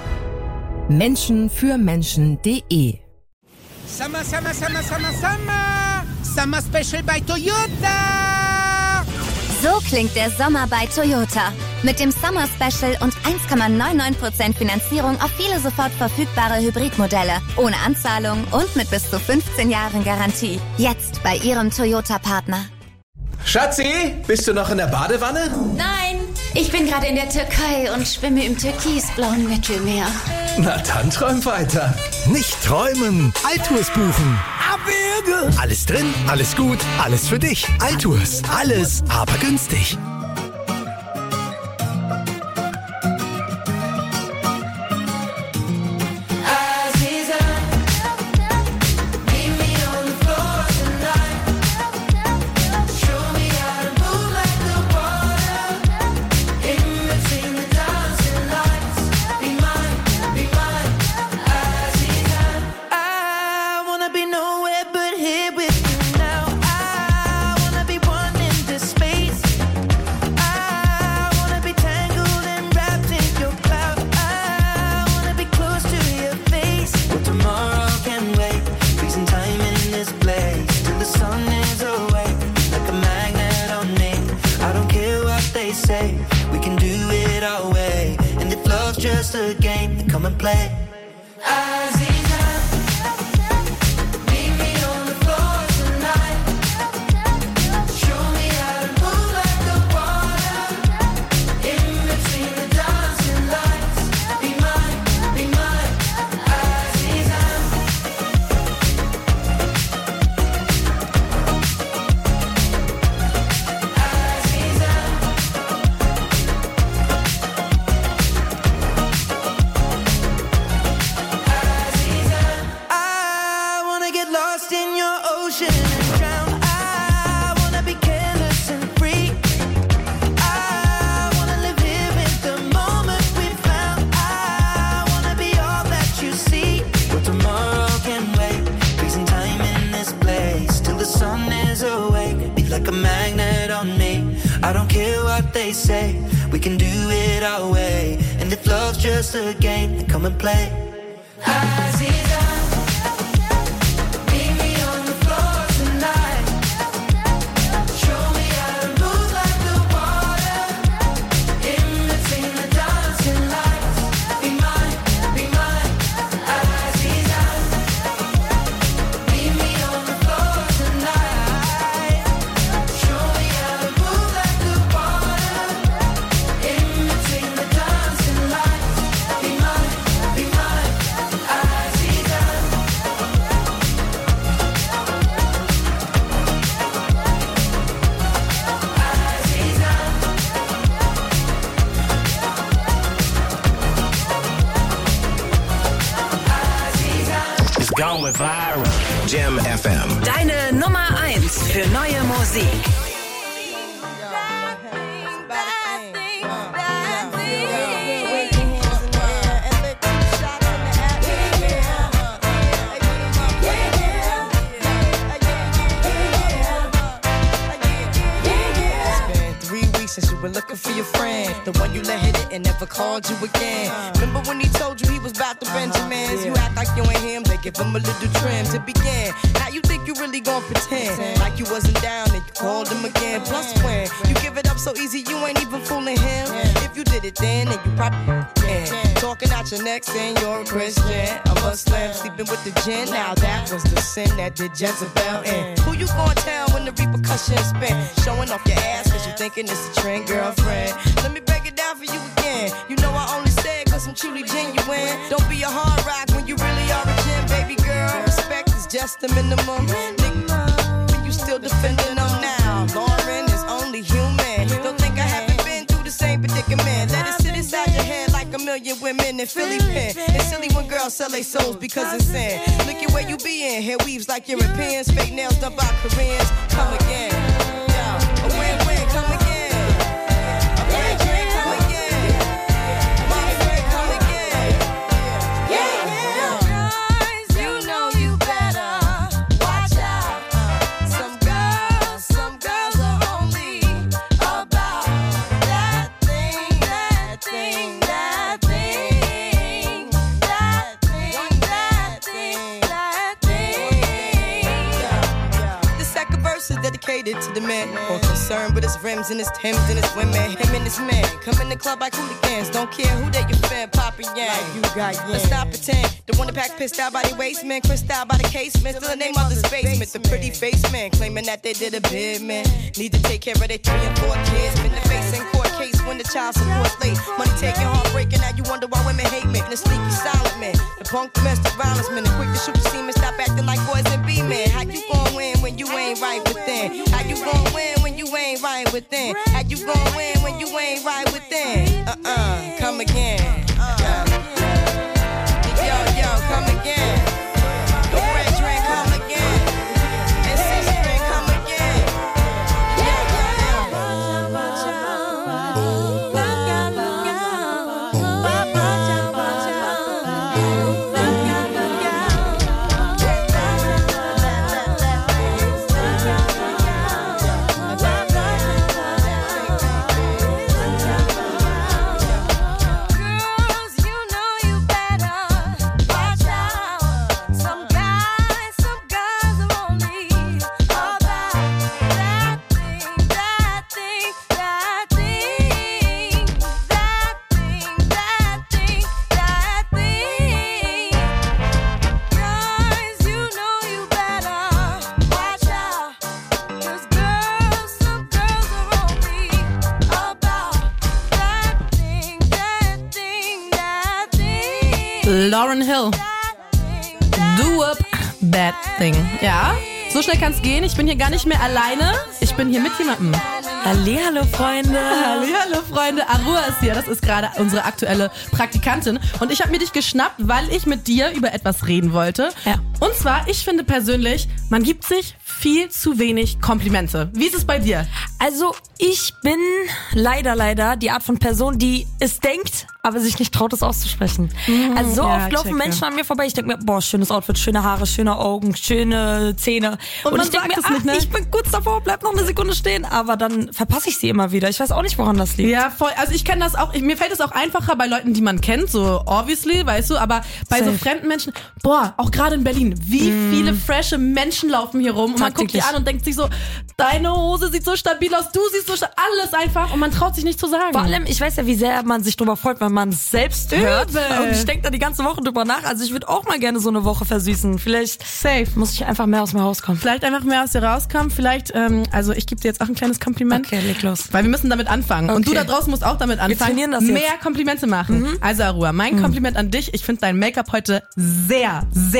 [SPEAKER 9] Menschenfürmenschen.de
[SPEAKER 29] Summer, Summer, Summer, Summer, Summer! Summer Special bei Toyota!
[SPEAKER 30] So klingt der Sommer bei Toyota. Mit dem Summer Special und 1,99% Finanzierung auf viele sofort verfügbare Hybridmodelle. Ohne Anzahlung und mit bis zu 15 Jahren Garantie. Jetzt bei Ihrem Toyota-Partner.
[SPEAKER 31] Schatzi, bist du noch in der Badewanne?
[SPEAKER 32] Nein, ich bin gerade in der Türkei und schwimme im türkisblauen Mittelmeer.
[SPEAKER 31] Na dann träum weiter.
[SPEAKER 14] Nicht träumen, Altours buchen.
[SPEAKER 31] Abwürge!
[SPEAKER 14] Alles drin, alles gut, alles für dich. Altours, alles, aber günstig.
[SPEAKER 2] Just a game, then come and play. don't care what they say. We can do it our way. And if love's just a game, then come and play. Aziza, meet me on the floor tonight. Show me how to move like the water. In between the dancing lights. Be mine, Aziza. Meet me on the floor tonight. Show me how to move like the water. In between the dancing lights. Be mine, Aziza.
[SPEAKER 11] It's going viral. Jam FM.
[SPEAKER 3] Deine Nummer 1 für neue Musik.
[SPEAKER 6] Since you were looking for your friend, the one you let hit it and never called you again. Remember when he told you he was about the Benjamins? You act like you ain't him, they give him a little trim to begin. Now you think you really gon' pretend like you wasn't down and you called him again. Plus when you give it up so easy, you ain't even fooling him. If you did it then you probably talking out your neck saying you're a Christian, a Muslim, sleeping with the gin. Now that was the sin that did Jezebel in. Who you gon' tell when the repercussions spin? Showing off your ass cause you thinking it's a trend, girlfriend. Let me break it down for you again. You know I only say it cause I'm truly genuine. Don't be a hard rock when you really are a gem, baby girl. Respect is just the minimum. Nigga, you still defending them now. Lauren is only human. Don't think I haven't been through the same predicament. Let it sit inside your head like a million women in Philly pen. It's silly when girls sell their souls because it's sin. Look at where you be in. Hair weaves like Europeans. Fake nails done by Koreans. Come again. Yo, a win-win, come again. Dedicated to the man, more concerned with his rims and his Timbs and his women. Him and his man come in the club like hooligans. Don't care who they your fan, poppin' yang. Like you got yang. Let's stop pretend. The one that pack pissed out by the waistman, crissed out by the casement. Still the name of the basement. The pretty face man claiming that they did a bid, man. Need to take care of their 3 and 4 kids. Been the face in court case when the child support's late. Money taking, heartbreaking. Now you wonder why women hate me. The sneaky silent man, the punk domestic violence man, the quick to shoot the semen. Stop acting like boys and be men. How you gon' win when you ain't right within? How you gon' win when you ain't right within? How you gon' win when you ain't right within? Come again. Yo, come again. The red drink, come again. And six drink, come again.
[SPEAKER 15] Lauryn Hill. Do up Bad Thing. Ja, so schnell kann's gehen. Ich bin hier gar nicht mehr alleine. Ich bin hier mit jemandem.
[SPEAKER 7] Hallihallo, Freunde.
[SPEAKER 15] Hallihallo, Freunde. Arua ist hier. Das ist gerade unsere aktuelle Praktikantin. Und ich habe mir dich geschnappt, weil ich mit dir über etwas reden wollte.
[SPEAKER 7] Ja.
[SPEAKER 15] Und zwar, ich finde persönlich, man gibt sich viel zu wenig Komplimente. Wie ist es bei dir?
[SPEAKER 7] Also ich bin leider die Art von Person, die es denkt, aber sich nicht traut, es auszusprechen. Also so oft laufen Menschen an mir vorbei, ich denke mir, boah, schönes Outfit, schöne Haare, schöne Augen, schöne Zähne. Und ich denke mir, nicht, ne? Ich bin kurz davor, bleib noch eine Sekunde stehen, aber dann verpasse ich sie immer wieder. Ich weiß auch nicht, woran das liegt.
[SPEAKER 15] Ja, voll. Also ich kenne das auch, mir fällt es auch einfacher bei Leuten, die man kennt, so obviously, weißt du, aber bei so fremden Menschen, boah, auch gerade in Berlin, wie viele frische Menschen laufen hier rum und man guckt die an und denkt sich so, deine Hose sieht so stabil aus, du siehst so stabil, alles einfach und man traut sich nicht zu sagen.
[SPEAKER 7] Vor allem, ich weiß ja, wie sehr man sich drüber freut, wenn man es selbst hört. Und ich denke da die ganze Woche drüber nach. Also ich würde auch mal gerne so eine Woche versüßen. Vielleicht muss ich einfach mehr aus mir rauskommen.
[SPEAKER 15] Vielleicht einfach mehr aus dir rauskommen. Vielleicht, also ich gebe dir jetzt auch ein kleines Kompliment.
[SPEAKER 7] Okay, leg los.
[SPEAKER 15] Weil wir müssen damit anfangen. Okay. Und du da draußen musst auch damit anfangen.
[SPEAKER 7] Wir trainieren das jetzt.
[SPEAKER 15] Mehr Komplimente machen. Also Arua, mein Kompliment an dich. Ich finde dein Make-up heute sehr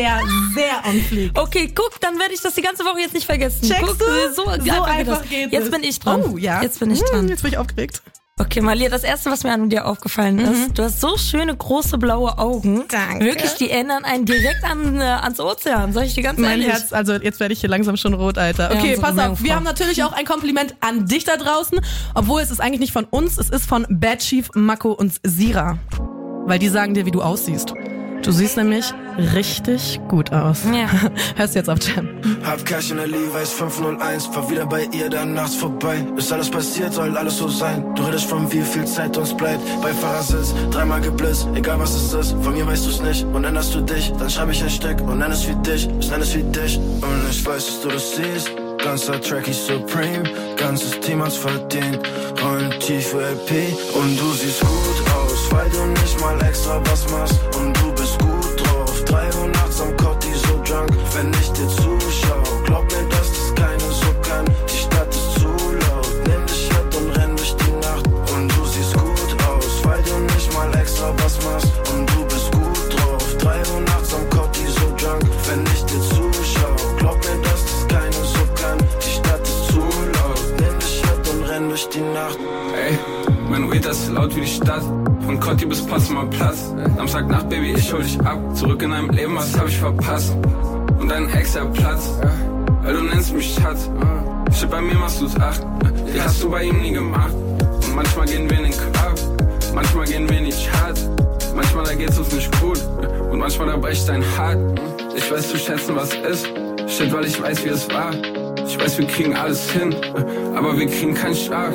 [SPEAKER 15] on fleek.
[SPEAKER 7] Okay, guck, dann werde ich das die ganze Woche jetzt nicht vergessen.
[SPEAKER 15] Checkst du?
[SPEAKER 7] So einfach geht's. Jetzt bin ich dran.
[SPEAKER 15] Oh, ja.
[SPEAKER 7] Jetzt bin ich dran.
[SPEAKER 15] Jetzt bin ich aufgeregt.
[SPEAKER 7] Okay, Malia, das erste, was mir an dir aufgefallen ist, du hast so schöne, große, blaue Augen.
[SPEAKER 15] Danke.
[SPEAKER 7] Wirklich, die erinnern einen direkt ans Ozean, sag ich dir ganz ehrlich.
[SPEAKER 15] Mein Herz, also jetzt werde ich hier langsam schon rot, Alter. Okay, pass auf, wir haben natürlich auch ein Kompliment an dich da draußen, obwohl es ist eigentlich nicht von uns, es ist von Bad Chief, Mako und Sira. Weil die sagen dir, wie du aussiehst. Du siehst nämlich richtig gut aus.
[SPEAKER 7] Ja.
[SPEAKER 15] Hörst du jetzt auf Jam.
[SPEAKER 1] Hab Cash in der Levi's 501, war wieder bei ihr, dann nachts vorbei. Ist alles passiert, soll alles so sein. Du redest von wie viel Zeit uns bleibt. Bei Fahrersitz, dreimal geblitzt, egal was es ist. Von mir weißt du's nicht und änderst du dich. Dann schreib ich ein Stück und nenn es wie dich. Ich nenn es wie dich und ich weiß, dass du das siehst. Ganzer Track ist Supreme, ganzes Team hat's verdient. Rollen tief für LP und du siehst gut aus, weil du nicht mal extra was machst. Und du bist gut drauf, 3 Uhr nachts am Cotti so drunk. Wenn ich dir zuschau, glaub mir, dass das keine so kann. Die Stadt ist zu laut, nimm dich mit und renn durch die Nacht. Und du siehst gut aus, weil du nicht mal extra was machst. Und du bist gut drauf, 3 Uhr nachts am Cotti so drunk. Wenn ich dir zuschau, glaub mir, dass das keine so kann. Die Stadt ist zu laut, nimm dich mit und renn durch die Nacht.
[SPEAKER 8] Ey, mein Weed ist laut wie die Stadt. Von Cotti bis Potsdamer Platz. Samstagnacht, Baby, ich hol dich ab. Zurück in deinem Leben, was hab ich verpasst? Und dein Ex, der Platz, weil du nennst mich Schatz. Shit, bei mir machst du's 8. Die hast du bei ihm nie gemacht. Und manchmal gehen wir in den Club, manchmal gehen wir nicht hart. Manchmal da geht's uns nicht gut und manchmal da bricht dein Hart. Ich weiß zu schätzen, was ist. Shit, weil ich weiß, wie es war. Ich weiß, wir kriegen alles hin, aber wir kriegen keinen Schlaf.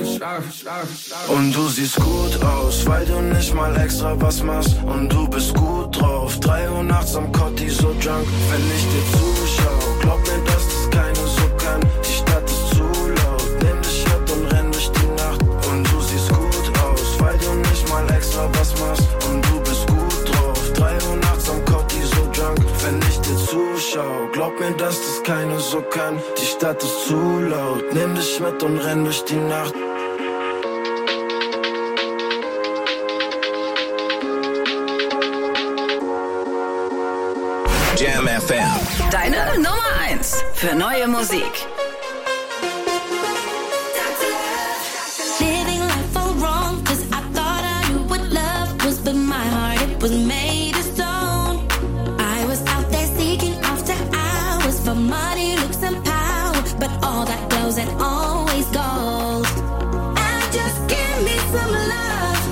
[SPEAKER 1] Und du siehst gut aus, weil du nicht mal extra was machst. Und du bist gut drauf, 3 Uhr nachts am Cotti so drunk. Wenn ich dir zuschau, glaub mir, dass das keine so kann. Die Stadt ist zu laut, nimm dich mit und renn durch die Nacht. Und du siehst gut aus, weil du nicht mal extra was machst. Und du bist gut drauf, 3 Uhr nachts am Cotti so drunk. Wenn ich dir zuschau, glaub mir, dass das keine so kann. Die Stadt ist zu laut, nimm dich mit und renn durch die Nacht.
[SPEAKER 11] Jam FM.
[SPEAKER 3] Deine Nummer 1 für neue Musik.
[SPEAKER 10] Living life all wrong, 'cause I thought I knew what love was, but my heart, it was made of stone. I was out there seeking after hours for money, looks and power, but all that glows and always gold. And just give me some love,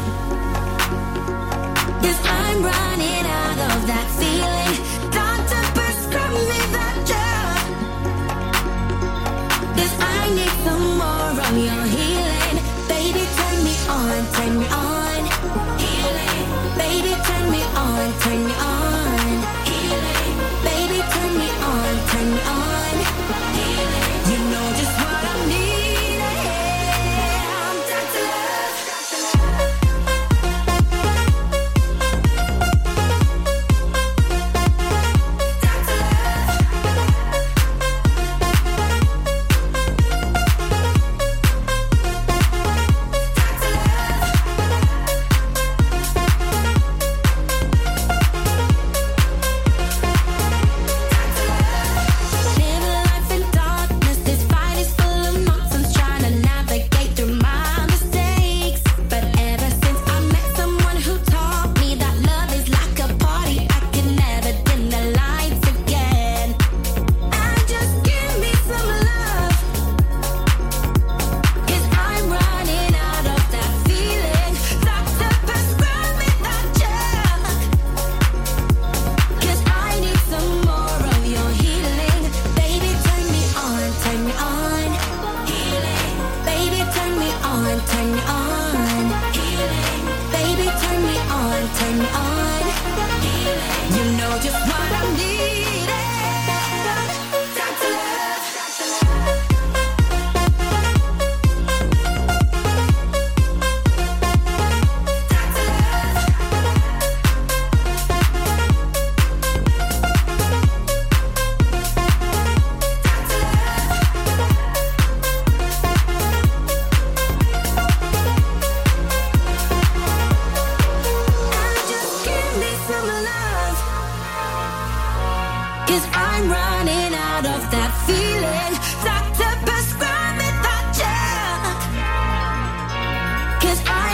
[SPEAKER 10] 'cause I'm running out of that feeling. Doctor, prescribe me that drug, 'cause I need some more of your healing. Baby, turn me on, turn me on. Healing. Baby, turn me on, turn me on. Healing. Baby, turn me on, turn me on. Healing. You know just what I need. I'm Dr. Love.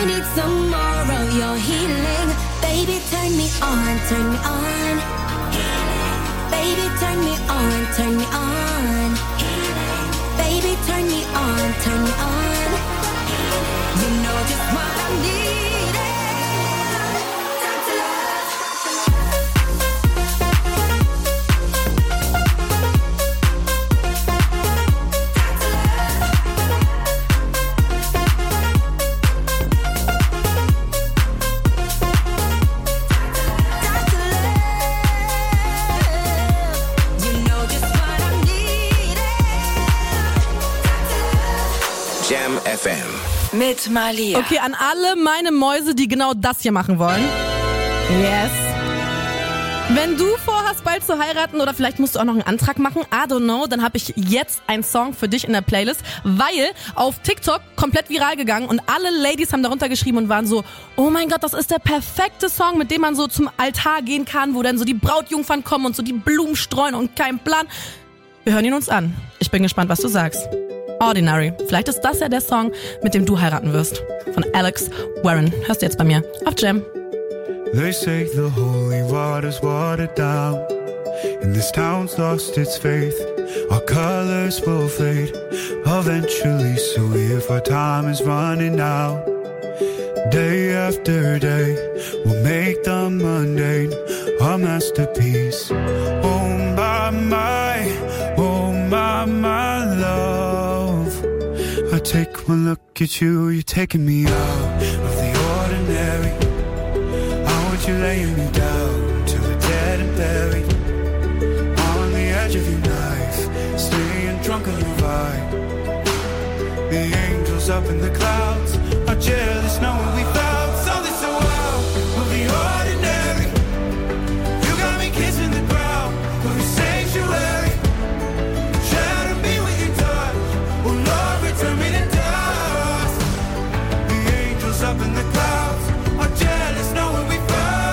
[SPEAKER 10] I need some more of your healing. Baby, turn me on, turn me on. Baby, turn me on, turn me on. Baby, turn me on, turn me on. You know just what I need. Time to love.
[SPEAKER 11] Jam FM.
[SPEAKER 3] Mit Malia.
[SPEAKER 15] Okay, an alle meine Mäuse, die genau das hier machen wollen. Yes. Wenn du vorhast, bald zu heiraten oder vielleicht musst du auch noch einen Antrag machen, I don't know, dann habe ich jetzt einen Song für dich in der Playlist, weil auf TikTok komplett viral gegangen und alle Ladies haben darunter geschrieben und waren so, oh mein Gott, das ist der perfekte Song, mit dem man so zum Altar gehen kann, wo dann so die Brautjungfern kommen und so die Blumen streuen und kein Plan. Wir hören ihn uns an. Ich bin gespannt, was du sagst. Ordinary. Vielleicht ist das ja der Song, mit dem du heiraten wirst. Von Alex Warren. Hörst du jetzt bei mir auf Jam.
[SPEAKER 5] They say the holy water's watered down, and this town's lost its faith. Our colors will fade eventually, so if our time is running out, day after day, we'll make the mundane our masterpiece. Oh my, oh my love. I take one look at you, you're taking me out of the ordinary. You're laying me down till we're dead and buried on the edge of your knife, staying drunk on your vibe. The angels up in the clouds are jealous knowing we found something so wild of the ordinary. You got me kissing the ground of your sanctuary. Shadow me with your touch, oh Lord, return me to dust. The angels up in the clouds are jealous knowing we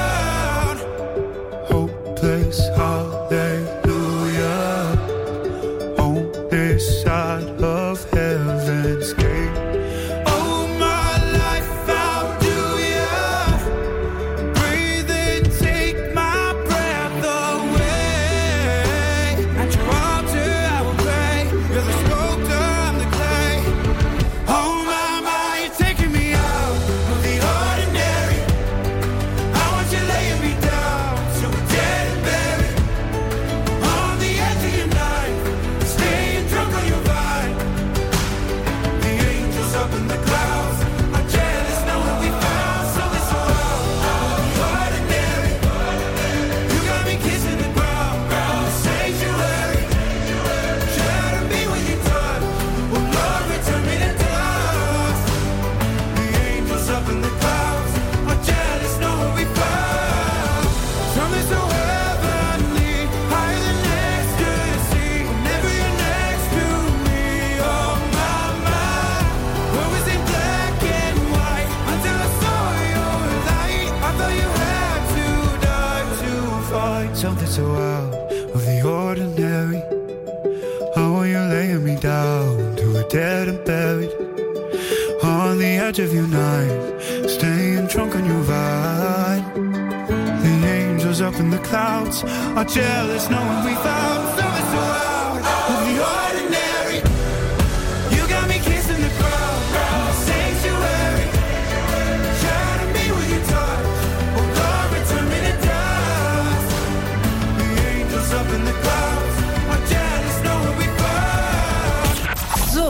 [SPEAKER 5] hallelujah, on this side of heaven's gate. Oh, my life, how do ya? Breathe in, take my breath away. At your altar I will pray. You're the sculptor, I'm the clay. Oh, my, you're taking me out of the ordinary. I want you laying me down so we're dead and buried. On the edge of your knife, staying drunk on your vine. The angels up in the clouds are jealous knowing we found something so ordinary. You got me kissing the ground, the sanctuary. Shadow me with your touch, oh Lord, return me to dust. The angels up in the clouds are jealous knowing we found something so heavenly, higher than ecstasy. Whenever you're next to me, oh my, what was in black and white until I saw your light. I thought you had to die to find something so out of the ordinary. Oh, you're laying me down to a dead and buried on the edge of your night, staying drunk on your vine. The angels up in the clouds are jealous knowing we found something so out of the ordinary. You got me kissing the ground, the sanctuary. Shadow me with your touch, oh Lord, return me to dust. The angels up in the clouds are jealous knowing we found.
[SPEAKER 3] So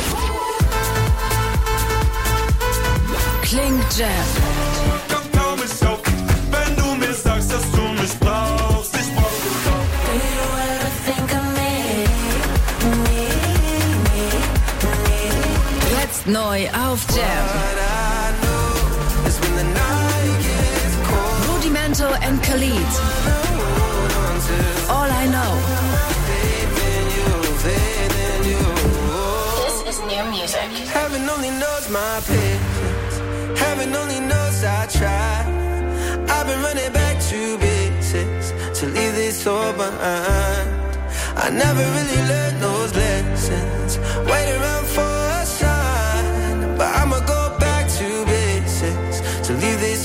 [SPEAKER 3] klingt Jam.
[SPEAKER 5] Wenn du mir sagst, dass du mich brauchst, ich brauch dich auch.
[SPEAKER 10] Do you ever think of me?
[SPEAKER 3] Jetzt neu auf Jam. Rudimento and Khalid. All I know.
[SPEAKER 10] This is new music.
[SPEAKER 12] Heaven only knows my patience. Heaven only knows I try. I've been running back to basics to leave this all behind. I never really learned those lessons. Wait around for a sign, but I'ma go back to basics.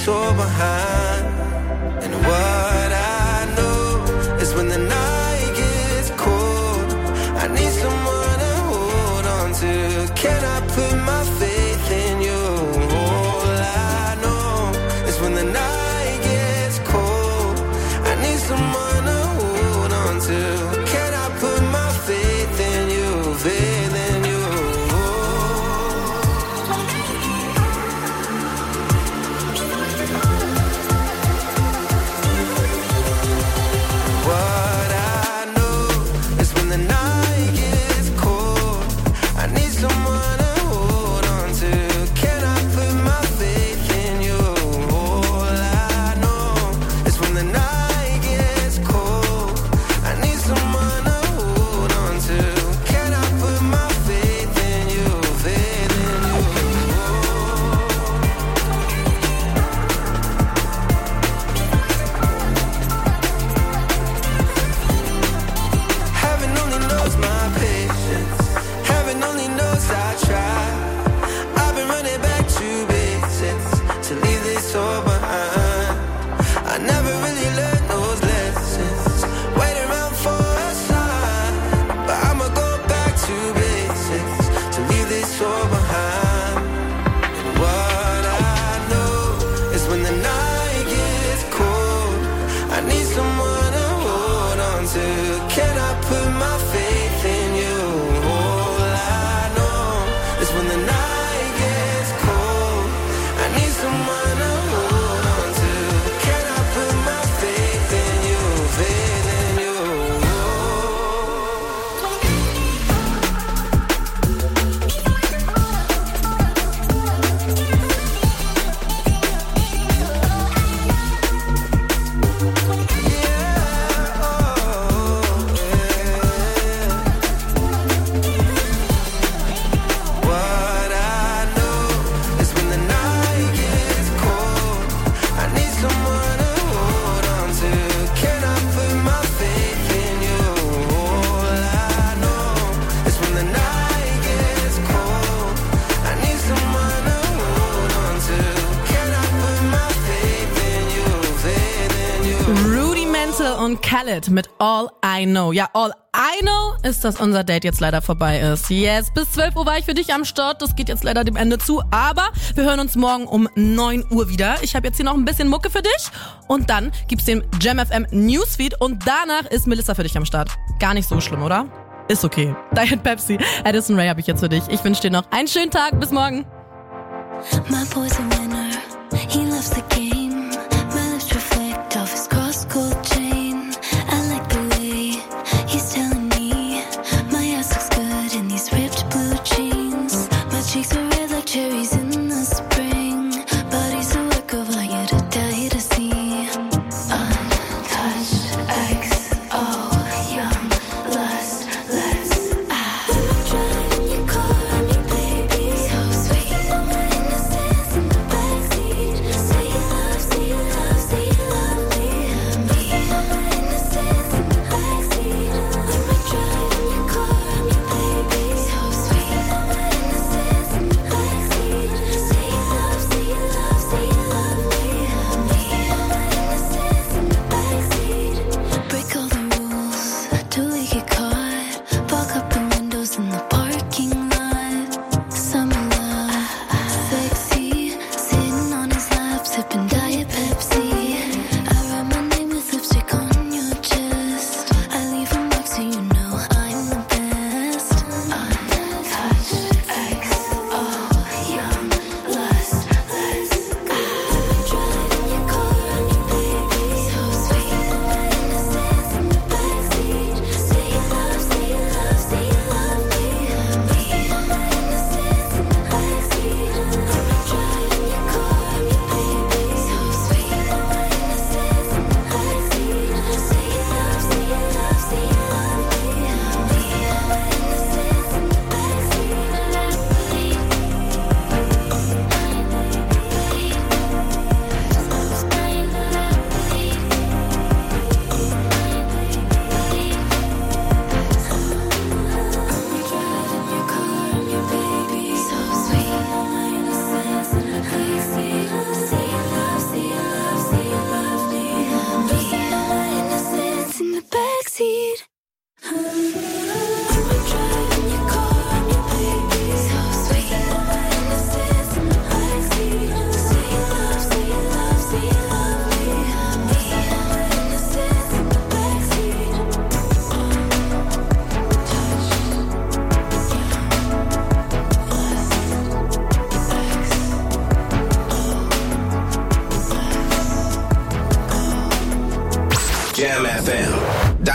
[SPEAKER 12] so behind. And what I know is when the night gets cold, I need someone to hold on to. Can I put my faith in you? All I know is when the night gets cold, I need someone to hold on to. Can I put my faith in you? Faith in you. What I know is when the night gets cold, I need someone to hold on to. Can I put my faith in you? All I know is when the night gets cold, I need someone to hold on to. Can I put my faith in you? Faith in you. Heaven only knows my patience. Heaven only knows I try. I've been running back to basics to leave this all behind. I never really learned those lessons. Wait around for a sign, but I'ma go back to basics to leave this all behind. And what I know is when the night gets cold, I need someone to hold on to. Can I put my faith in you? All I know is when the night gets cold, I need someone to hold on to. Can I put my faith in you? Faith in you. What I know is when the night gets cold, I need someone to hold on to. Can I put my faith in you? All I know is when the night gets cold, I need someone to hold on to. Can I put my faith in you? Faith in you.
[SPEAKER 15] Rudimental und Khaled mit All I Know. Ja, All I Know ist, dass unser Date jetzt leider vorbei ist. Yes, bis 12 Uhr war ich für dich am Start. Das geht jetzt leider dem Ende zu. Aber wir hören uns morgen um 9 Uhr wieder. Ich habe jetzt hier noch ein bisschen Mucke für dich. Und dann gibt's den Jam FM Newsfeed. Und danach ist Melissa für dich am Start. Gar nicht so schlimm, oder? Ist okay. Diet Pepsi. Addison Rae habe ich jetzt für dich. Ich wünsche dir noch einen schönen Tag. Bis morgen.
[SPEAKER 10] My boy's a winner, he loves the game. My lips reflect off his cross-gold chain. I like the way he's telling me my ass looks good in these ripped blue jeans. My cheeks are red like cherries in the spring. Body's a work of art, you're to die to see. Untouched, XO, young, lust, let's driving your car on me, baby. So sweet, all my innocence in the backseat.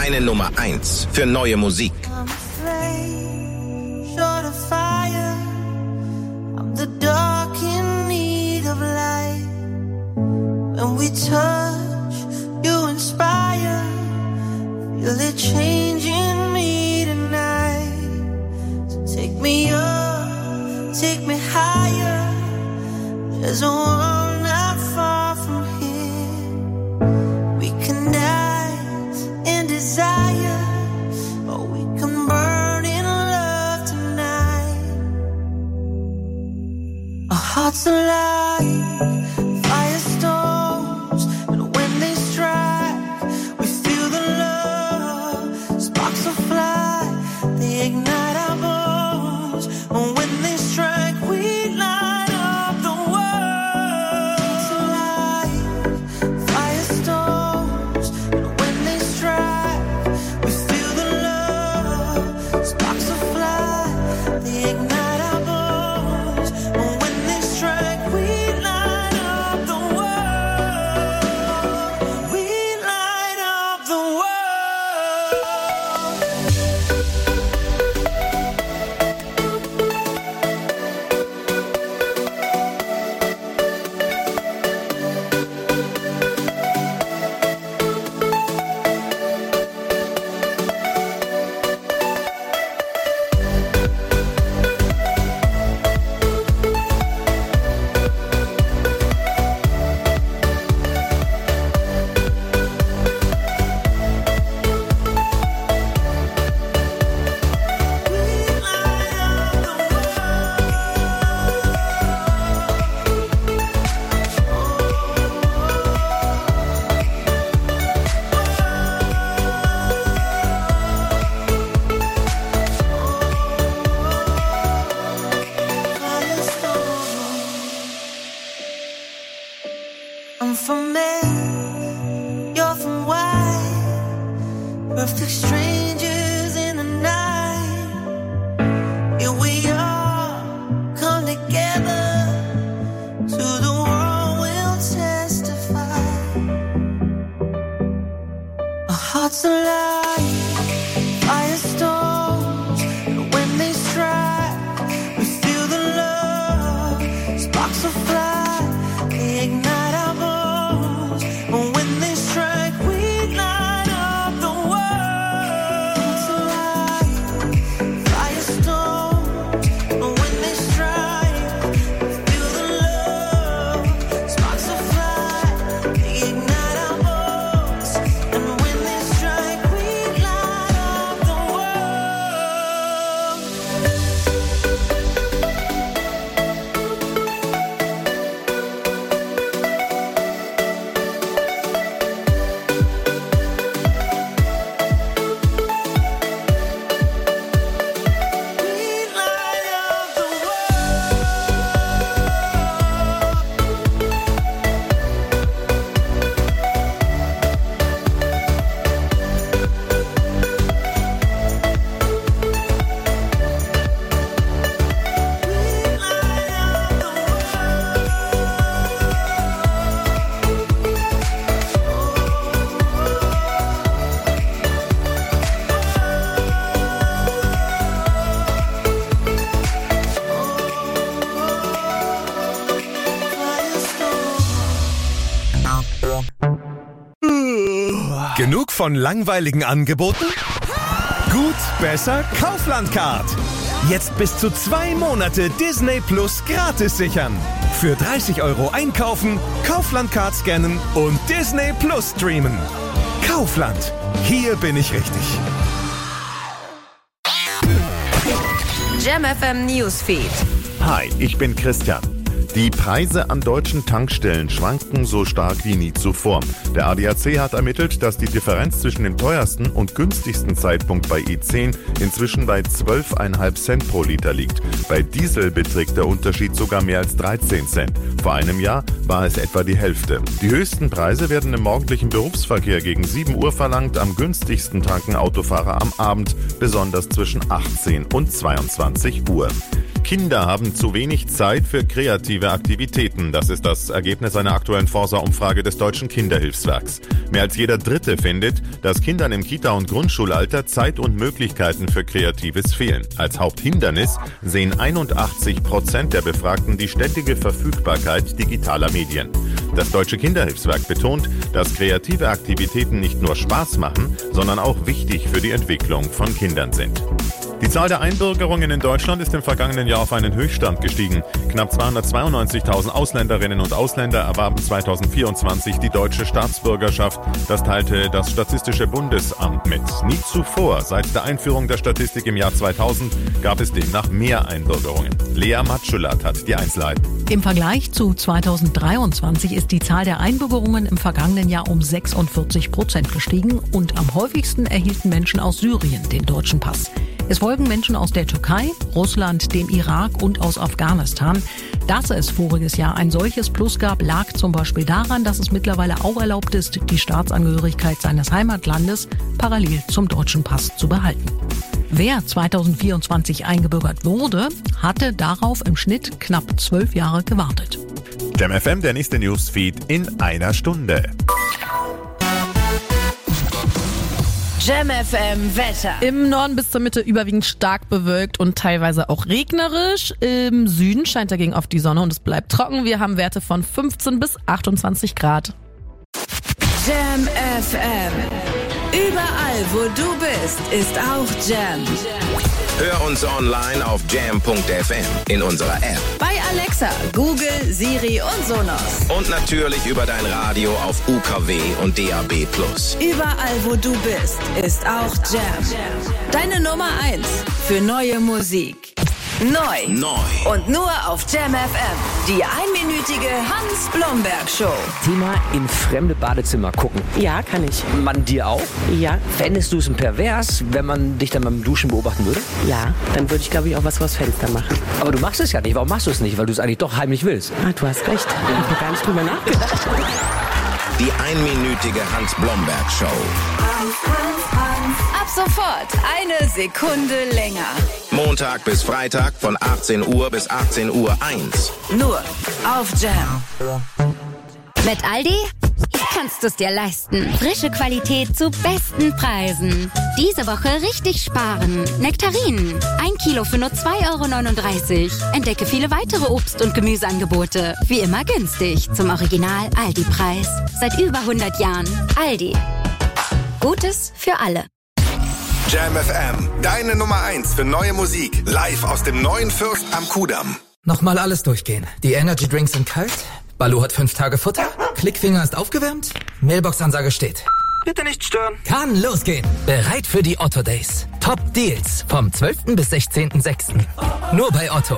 [SPEAKER 11] deine Nummer 1 für neue Musik.
[SPEAKER 12] Short of fire, I'm the dark in need of light. When we touch, you inspire. Feel it changing me tonight. So take me up, take me higher. There's a world not far from here. We can dance in desire, or we can burn in love tonight. Our hearts alive, firestorms, and when they strike, we feel the love. Sparks will fly, they ignite our bones, and when they strike, we light up the world. Hearts alive, firestorms, and when they strike, we feel the love. Sparks will fly, they ignite our bones, and when they strike, we light up the world. We light up the world. I'm from Maine, you're from White, perfect strangers in the night. Here we are, come together, to the world we'll testify. Our hearts alive, firestorms, and when they strike, we feel the love. Sparks will fly, they ignite our bones, and when they strike, we light up the world. Hearts alive, firestorms, and when they strike, we feel the love. Sparks will fly, they ignite our bones, and when they strike, we light up the world.
[SPEAKER 4] Genug von langweiligen Angeboten? Gut, besser, Kaufland-Card. Jetzt bis zu 2 Monate Disney Plus gratis sichern. Für 30 € einkaufen, Kaufland-Card scannen und Disney Plus streamen. Kaufland. Hier bin ich richtig.
[SPEAKER 3] Jam FM Newsfeed.
[SPEAKER 13] Hi, ich bin Christian. Die Preise an deutschen Tankstellen schwanken so stark wie nie zuvor. Der ADAC hat ermittelt, dass die Differenz zwischen dem teuersten und günstigsten Zeitpunkt bei E10 inzwischen bei 12,5 Cent pro Liter liegt. Bei Diesel beträgt der Unterschied sogar mehr als 13 Cent. Vor einem Jahr war es etwa die Hälfte. Die höchsten Preise werden im morgendlichen Berufsverkehr gegen 7 Uhr verlangt. Am günstigsten tanken Autofahrer am Abend, besonders zwischen 18 und 22 Uhr. Kinder haben zu wenig Zeit für kreative Aktivitäten. Das ist das Ergebnis einer aktuellen Forsa-Umfrage des Deutschen Kinderhilfswerks. Mehr als jeder Dritte findet, dass Kindern im Kita- und Grundschulalter Zeit und Möglichkeiten für Kreatives fehlen. Als Haupthindernis sehen 81% der Befragten die ständige Verfügbarkeit digitaler Medien. Das Deutsche Kinderhilfswerk betont, dass kreative Aktivitäten nicht nur Spaß machen, sondern auch wichtig für die Entwicklung von Kindern sind. Die Zahl der Einbürgerungen in Deutschland ist im vergangenen Jahr auf einen Höchststand gestiegen. Knapp 292.000 Ausländerinnen und Ausländer erwarben 2024 die deutsche Staatsbürgerschaft. Das teilte das Statistische Bundesamt mit. Nie zuvor, seit der Einführung der Statistik im Jahr 2000, gab es demnach mehr Einbürgerungen. Lea Matschulat hat die Einzelheiten.
[SPEAKER 16] Im Vergleich zu 2023 ist die Zahl der Einbürgerungen im vergangenen Jahr um 46% gestiegen und am häufigsten erhielten Menschen aus Syrien den deutschen Pass. Es folgen Menschen aus der Türkei, Russland, dem Irak und aus Afghanistan. Dass es voriges Jahr ein solches Plus gab, lag zum Beispiel daran, dass es mittlerweile auch erlaubt ist, die Staatsangehörigkeit seines Heimatlandes parallel zum deutschen Pass zu behalten. Wer 2024 eingebürgert wurde, hatte darauf im Schnitt knapp 12 Jahre gewartet.
[SPEAKER 13] Jam FM, der nächste Newsfeed in einer Stunde.
[SPEAKER 3] Jam FM Wetter.
[SPEAKER 15] Im Norden bis zur Mitte überwiegend stark bewölkt und teilweise auch regnerisch. Im Süden scheint dagegen oft die Sonne und es bleibt trocken. Wir haben Werte von 15 bis 28 Grad.
[SPEAKER 3] Jam FM. Überall, wo du bist, ist auch Jam.
[SPEAKER 11] Hör uns online auf jam.fm, in unserer App.
[SPEAKER 3] Bei Alexa, Google, Siri und Sonos.
[SPEAKER 11] Und natürlich über dein Radio auf UKW und DAB+.
[SPEAKER 3] Überall, wo du bist, ist auch Jam. Deine Nummer 1 für neue Musik. Neu. Und nur auf Jam FM. Die einminütige Hans-Blomberg-Show.
[SPEAKER 17] Thema in fremde Badezimmer gucken.
[SPEAKER 18] Ja, kann ich.
[SPEAKER 17] Man dir auch?
[SPEAKER 18] Ja.
[SPEAKER 17] Fändest du es pervers, wenn man dich dann beim Duschen beobachten würde?
[SPEAKER 18] Ja, dann würde ich, glaube ich, auch was vors Fenster machen.
[SPEAKER 17] Aber du machst es ja nicht. Warum machst du es nicht? Weil du es eigentlich doch heimlich willst.
[SPEAKER 18] Ah, du hast recht. Ich habe gar nicht drüber nachgedacht.
[SPEAKER 11] Die einminütige Hans-Blomberg-Show.
[SPEAKER 3] Ab sofort eine Sekunde länger.
[SPEAKER 11] Montag bis Freitag von 18 Uhr bis 18:01 Uhr.
[SPEAKER 3] Nur auf Jam.
[SPEAKER 30] Mit Aldi kannst du es dir leisten. Frische Qualität zu besten Preisen. Diese Woche richtig sparen. Nektarinen. 1 Kilo für nur 2,39 €. Entdecke viele weitere Obst- und Gemüseangebote. Wie immer günstig. Zum Original Aldi-Preis. Seit über 100 Jahren. Aldi. Gutes für alle.
[SPEAKER 19] Jam FM, deine Nummer 1 für neue Musik. Live aus dem neuen Fürst am Kudamm.
[SPEAKER 20] Nochmal alles durchgehen. Die Energy Drinks sind kalt. Baloo hat 5 Tage Futter. Klickfinger ist aufgewärmt. Mailbox-Ansage steht.
[SPEAKER 21] Bitte nicht stören.
[SPEAKER 20] Kann losgehen. Bereit für die Otto Days. Top Deals vom 12. bis 16.06. Nur bei Otto.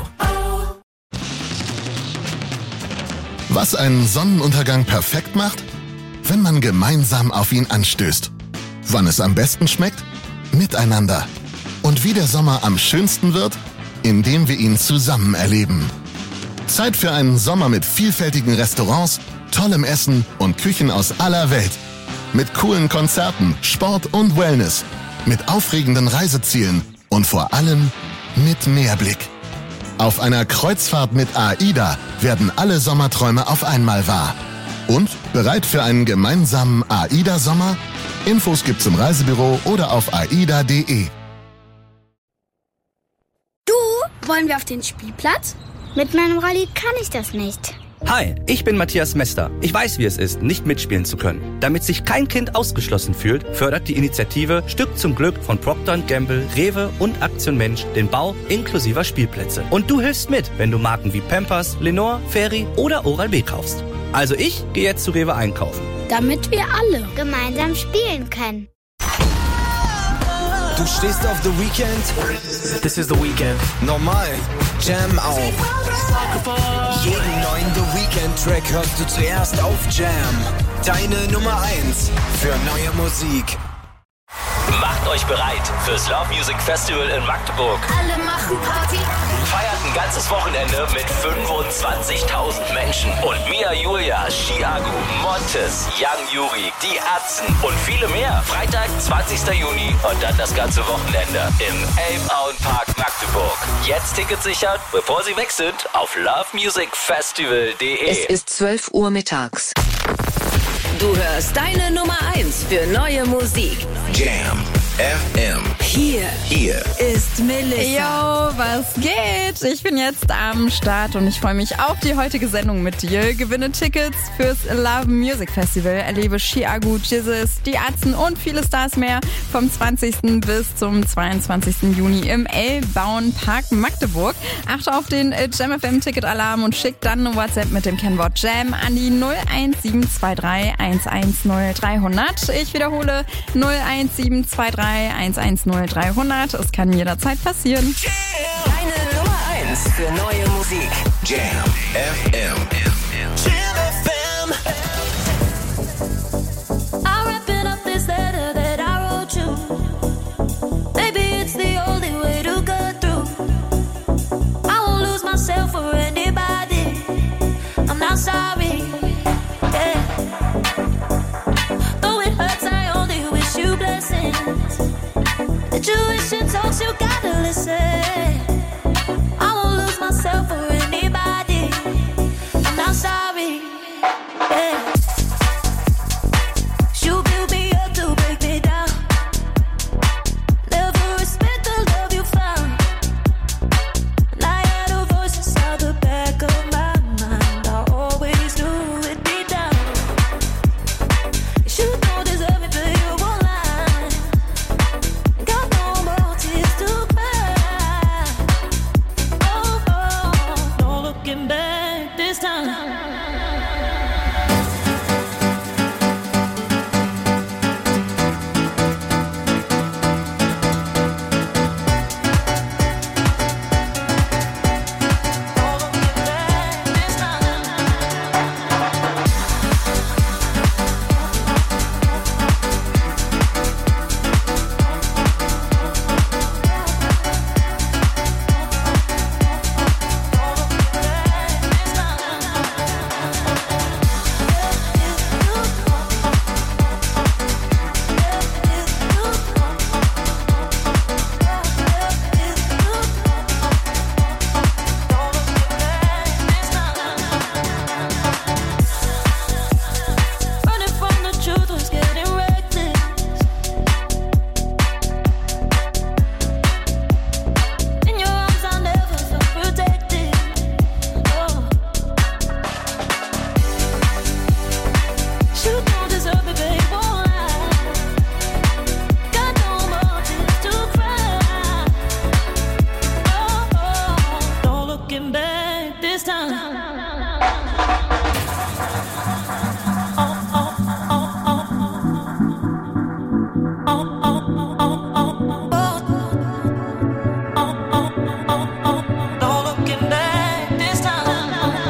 [SPEAKER 22] Was einen Sonnenuntergang perfekt macht? Wenn man gemeinsam auf ihn anstößt. Wann es am besten schmeckt? Miteinander. Und wie der Sommer am schönsten wird? Indem wir ihn zusammen erleben. Zeit für einen Sommer mit vielfältigen Restaurants, tollem Essen und Küchen aus aller Welt. Mit coolen Konzerten, Sport und Wellness. Mit aufregenden Reisezielen und vor allem mit Meerblick. Auf einer Kreuzfahrt mit AIDA werden alle Sommerträume auf einmal wahr. Und bereit für einen gemeinsamen AIDA-Sommer? Infos gibt's im Reisebüro oder auf aida.de.
[SPEAKER 23] Du, wollen wir auf den Spielplatz? Mit meinem Rolli kann ich das nicht.
[SPEAKER 24] Hi, ich bin Matthias Mester. Ich weiß, wie es ist, nicht mitspielen zu können. Damit sich kein Kind ausgeschlossen fühlt, fördert die Initiative Stück zum Glück von Procter & Gamble, Rewe und Aktion Mensch den Bau inklusiver Spielplätze. Und du hilfst mit, wenn du Marken wie Pampers, Lenore, Fairy oder Oral-B kaufst. Also ich gehe jetzt zu Rewe einkaufen.
[SPEAKER 23] Damit wir alle gemeinsam spielen können.
[SPEAKER 25] Du stehst auf The Weeknd? This is The Weeknd. Normal. Jam auch. Jeden neuen The Weeknd-Track hörst du zuerst auf Jam. Deine Nummer 1 für neue Musik.
[SPEAKER 26] Macht euch bereit fürs Love Music Festival in Magdeburg.
[SPEAKER 23] Alle machen
[SPEAKER 3] machen Party?
[SPEAKER 2] Feiert ein ganzes Wochenende mit 25.000 Menschen. Und Mia Julia, Chiago, Montes, Young Yuri, die Atzen und viele mehr. Freitag, 20. Juni und dann das ganze Wochenende im Elbauen Park Magdeburg. Jetzt Tickets sichern, bevor sie weg sind, auf lovemusicfestival.de.
[SPEAKER 3] Es ist 12 Uhr mittags. Du hörst deine Nummer 1 für neue Musik.
[SPEAKER 11] Jam FM.
[SPEAKER 3] Hier ist Melissa.
[SPEAKER 6] Yo, was geht? Ich bin jetzt am Start und ich freue mich auf die heutige Sendung mit dir. Gewinne Tickets fürs Love Music Festival. Erlebe Chiago, Jizzes, die Atzen und viele Stars mehr vom 20. bis zum 22. Juni im Elbauen Park Magdeburg. Achte auf den Jam FM Ticket-Alarm und schick dann eine WhatsApp mit dem Kennwort Jam an die 01723 110300. Ich wiederhole 01723 110300. Es kann jederzeit passieren.
[SPEAKER 3] Deine Nummer 1 für neue Musik.
[SPEAKER 11] Jam FM.
[SPEAKER 10] I'm wrapping up this letter that I wrote you. Maybe it's the only way to go through. I won't lose myself for anybody. I'm not sorry. Yeah. Though it hurts, I only wish you blessings. The tuition talks, you gotta listen. I won't lose myself for anybody. I'm not sorry. Yeah. You build me up to break me down. Never respect the love you found. And I had a voice inside the back of my mind. I always knew it'd be down. You don't deserve it, but you won't lie. Got no more tears to cry. Oh, oh, no looking back this time. Running from the truth was getting reckless. In your arms I never felt protected. Oh. You don't deserve it, babe, won't lie. Got no more tears to cry. Oh, oh, no looking back this time. No looking back this time.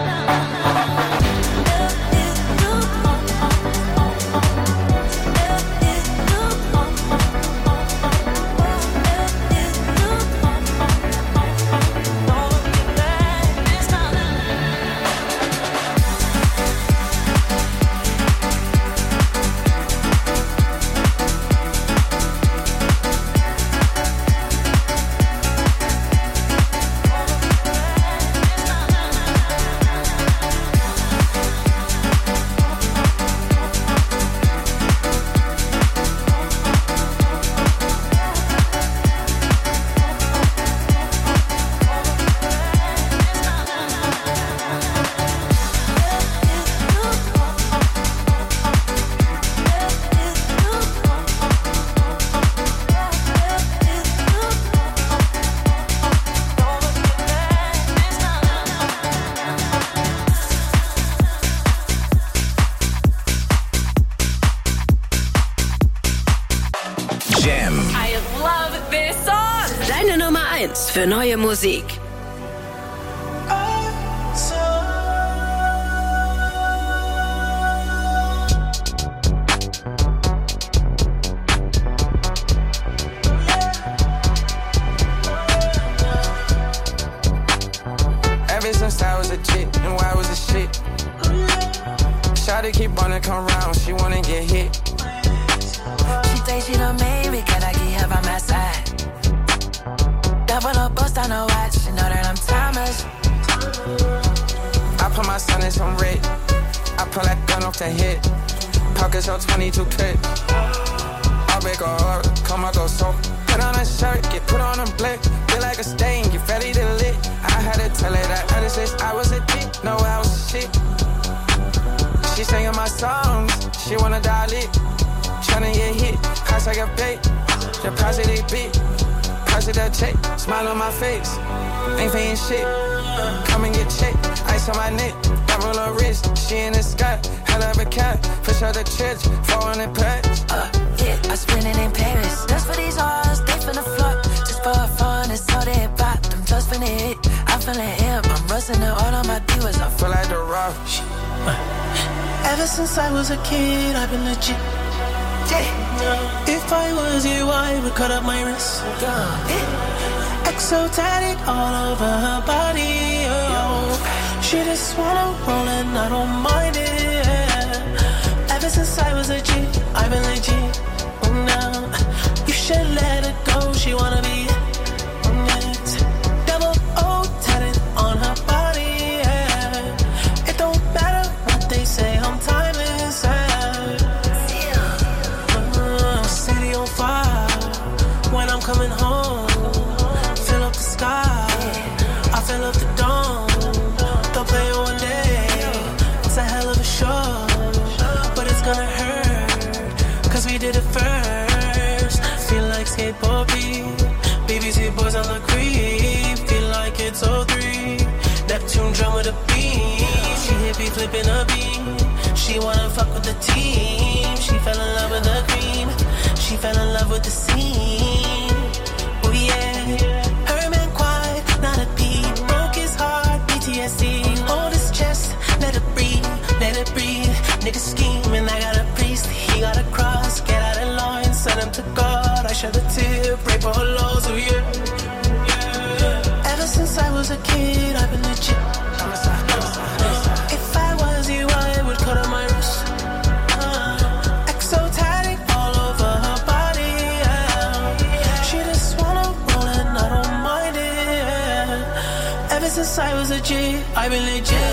[SPEAKER 11] Jam.
[SPEAKER 3] I love this song. Deine Nummer 1 für neue Musik.
[SPEAKER 12] Shawty keep wanna come round, she wanna get hit.
[SPEAKER 1] She thinks she done made me, can I get her by my side? Double up, bust on the watch, she know that I'm timeless.
[SPEAKER 12] I put my son in some red. I pull that gun off the hip. Pockets on 22 clip. I'll break her heart, come out go so. Put on a shirt, get put on a blick. Feel like a stain, get ready to lit. I had to tell her that other since I was a dick. No, I was a shit. She singing my songs, she wanna die lit. Tryna get hit, house like a bait. Deposit a bit, deposit that check. Smile on my face, ain't paying shit. Come and get checked, ice on my neck. Roll her wrist, she in the sky, hell of a cat, push her to church, 400 packs.
[SPEAKER 1] Yeah, I spend it in Paris. Just for these hoes, they finna float. Just for fun, it's so they pop. I'm just finna hit, I'm feeling hip. I'm rusting it all on my divas. I
[SPEAKER 12] feel like the rock.
[SPEAKER 7] Ever since I was a kid, I've been legit. If I was you, I would cut up my wrist. Exotic all over her body. Oh. She just wanna roll and I don't mind it. Ever since I was a G, I've been legit. Now you should let it go. She wanna be next. Double O tatted on her body. It don't matter what they say. I'm timeless. City on fire. When I'm coming home, fill up the sky. I fill up the dome. Play one day, it's a hell of a show, but it's gonna hurt, cause we did it first. Feel like skateboard beat, BBC boys on the creep. Feel like it's 03, Neptune drum with a beat. She hippie flipping a beat, she wanna fuck with the team. She fell in love with the cream, she fell in love with the scene. Oh yeah, her man quiet, not a peep, broke his heart, PTSD. Let it breathe, let it breathe. Niggas scheming, I got a priest. He got a cross, get out of line, send him to God. I shed a tear, pray for her laws, oh yeah. Ever since I was a kid, I've been legit. If I was you, I would cut on my wrist. Exotic all over her body. She just wanna roll and I don't mind it. Ever since I was a G, I've been legit.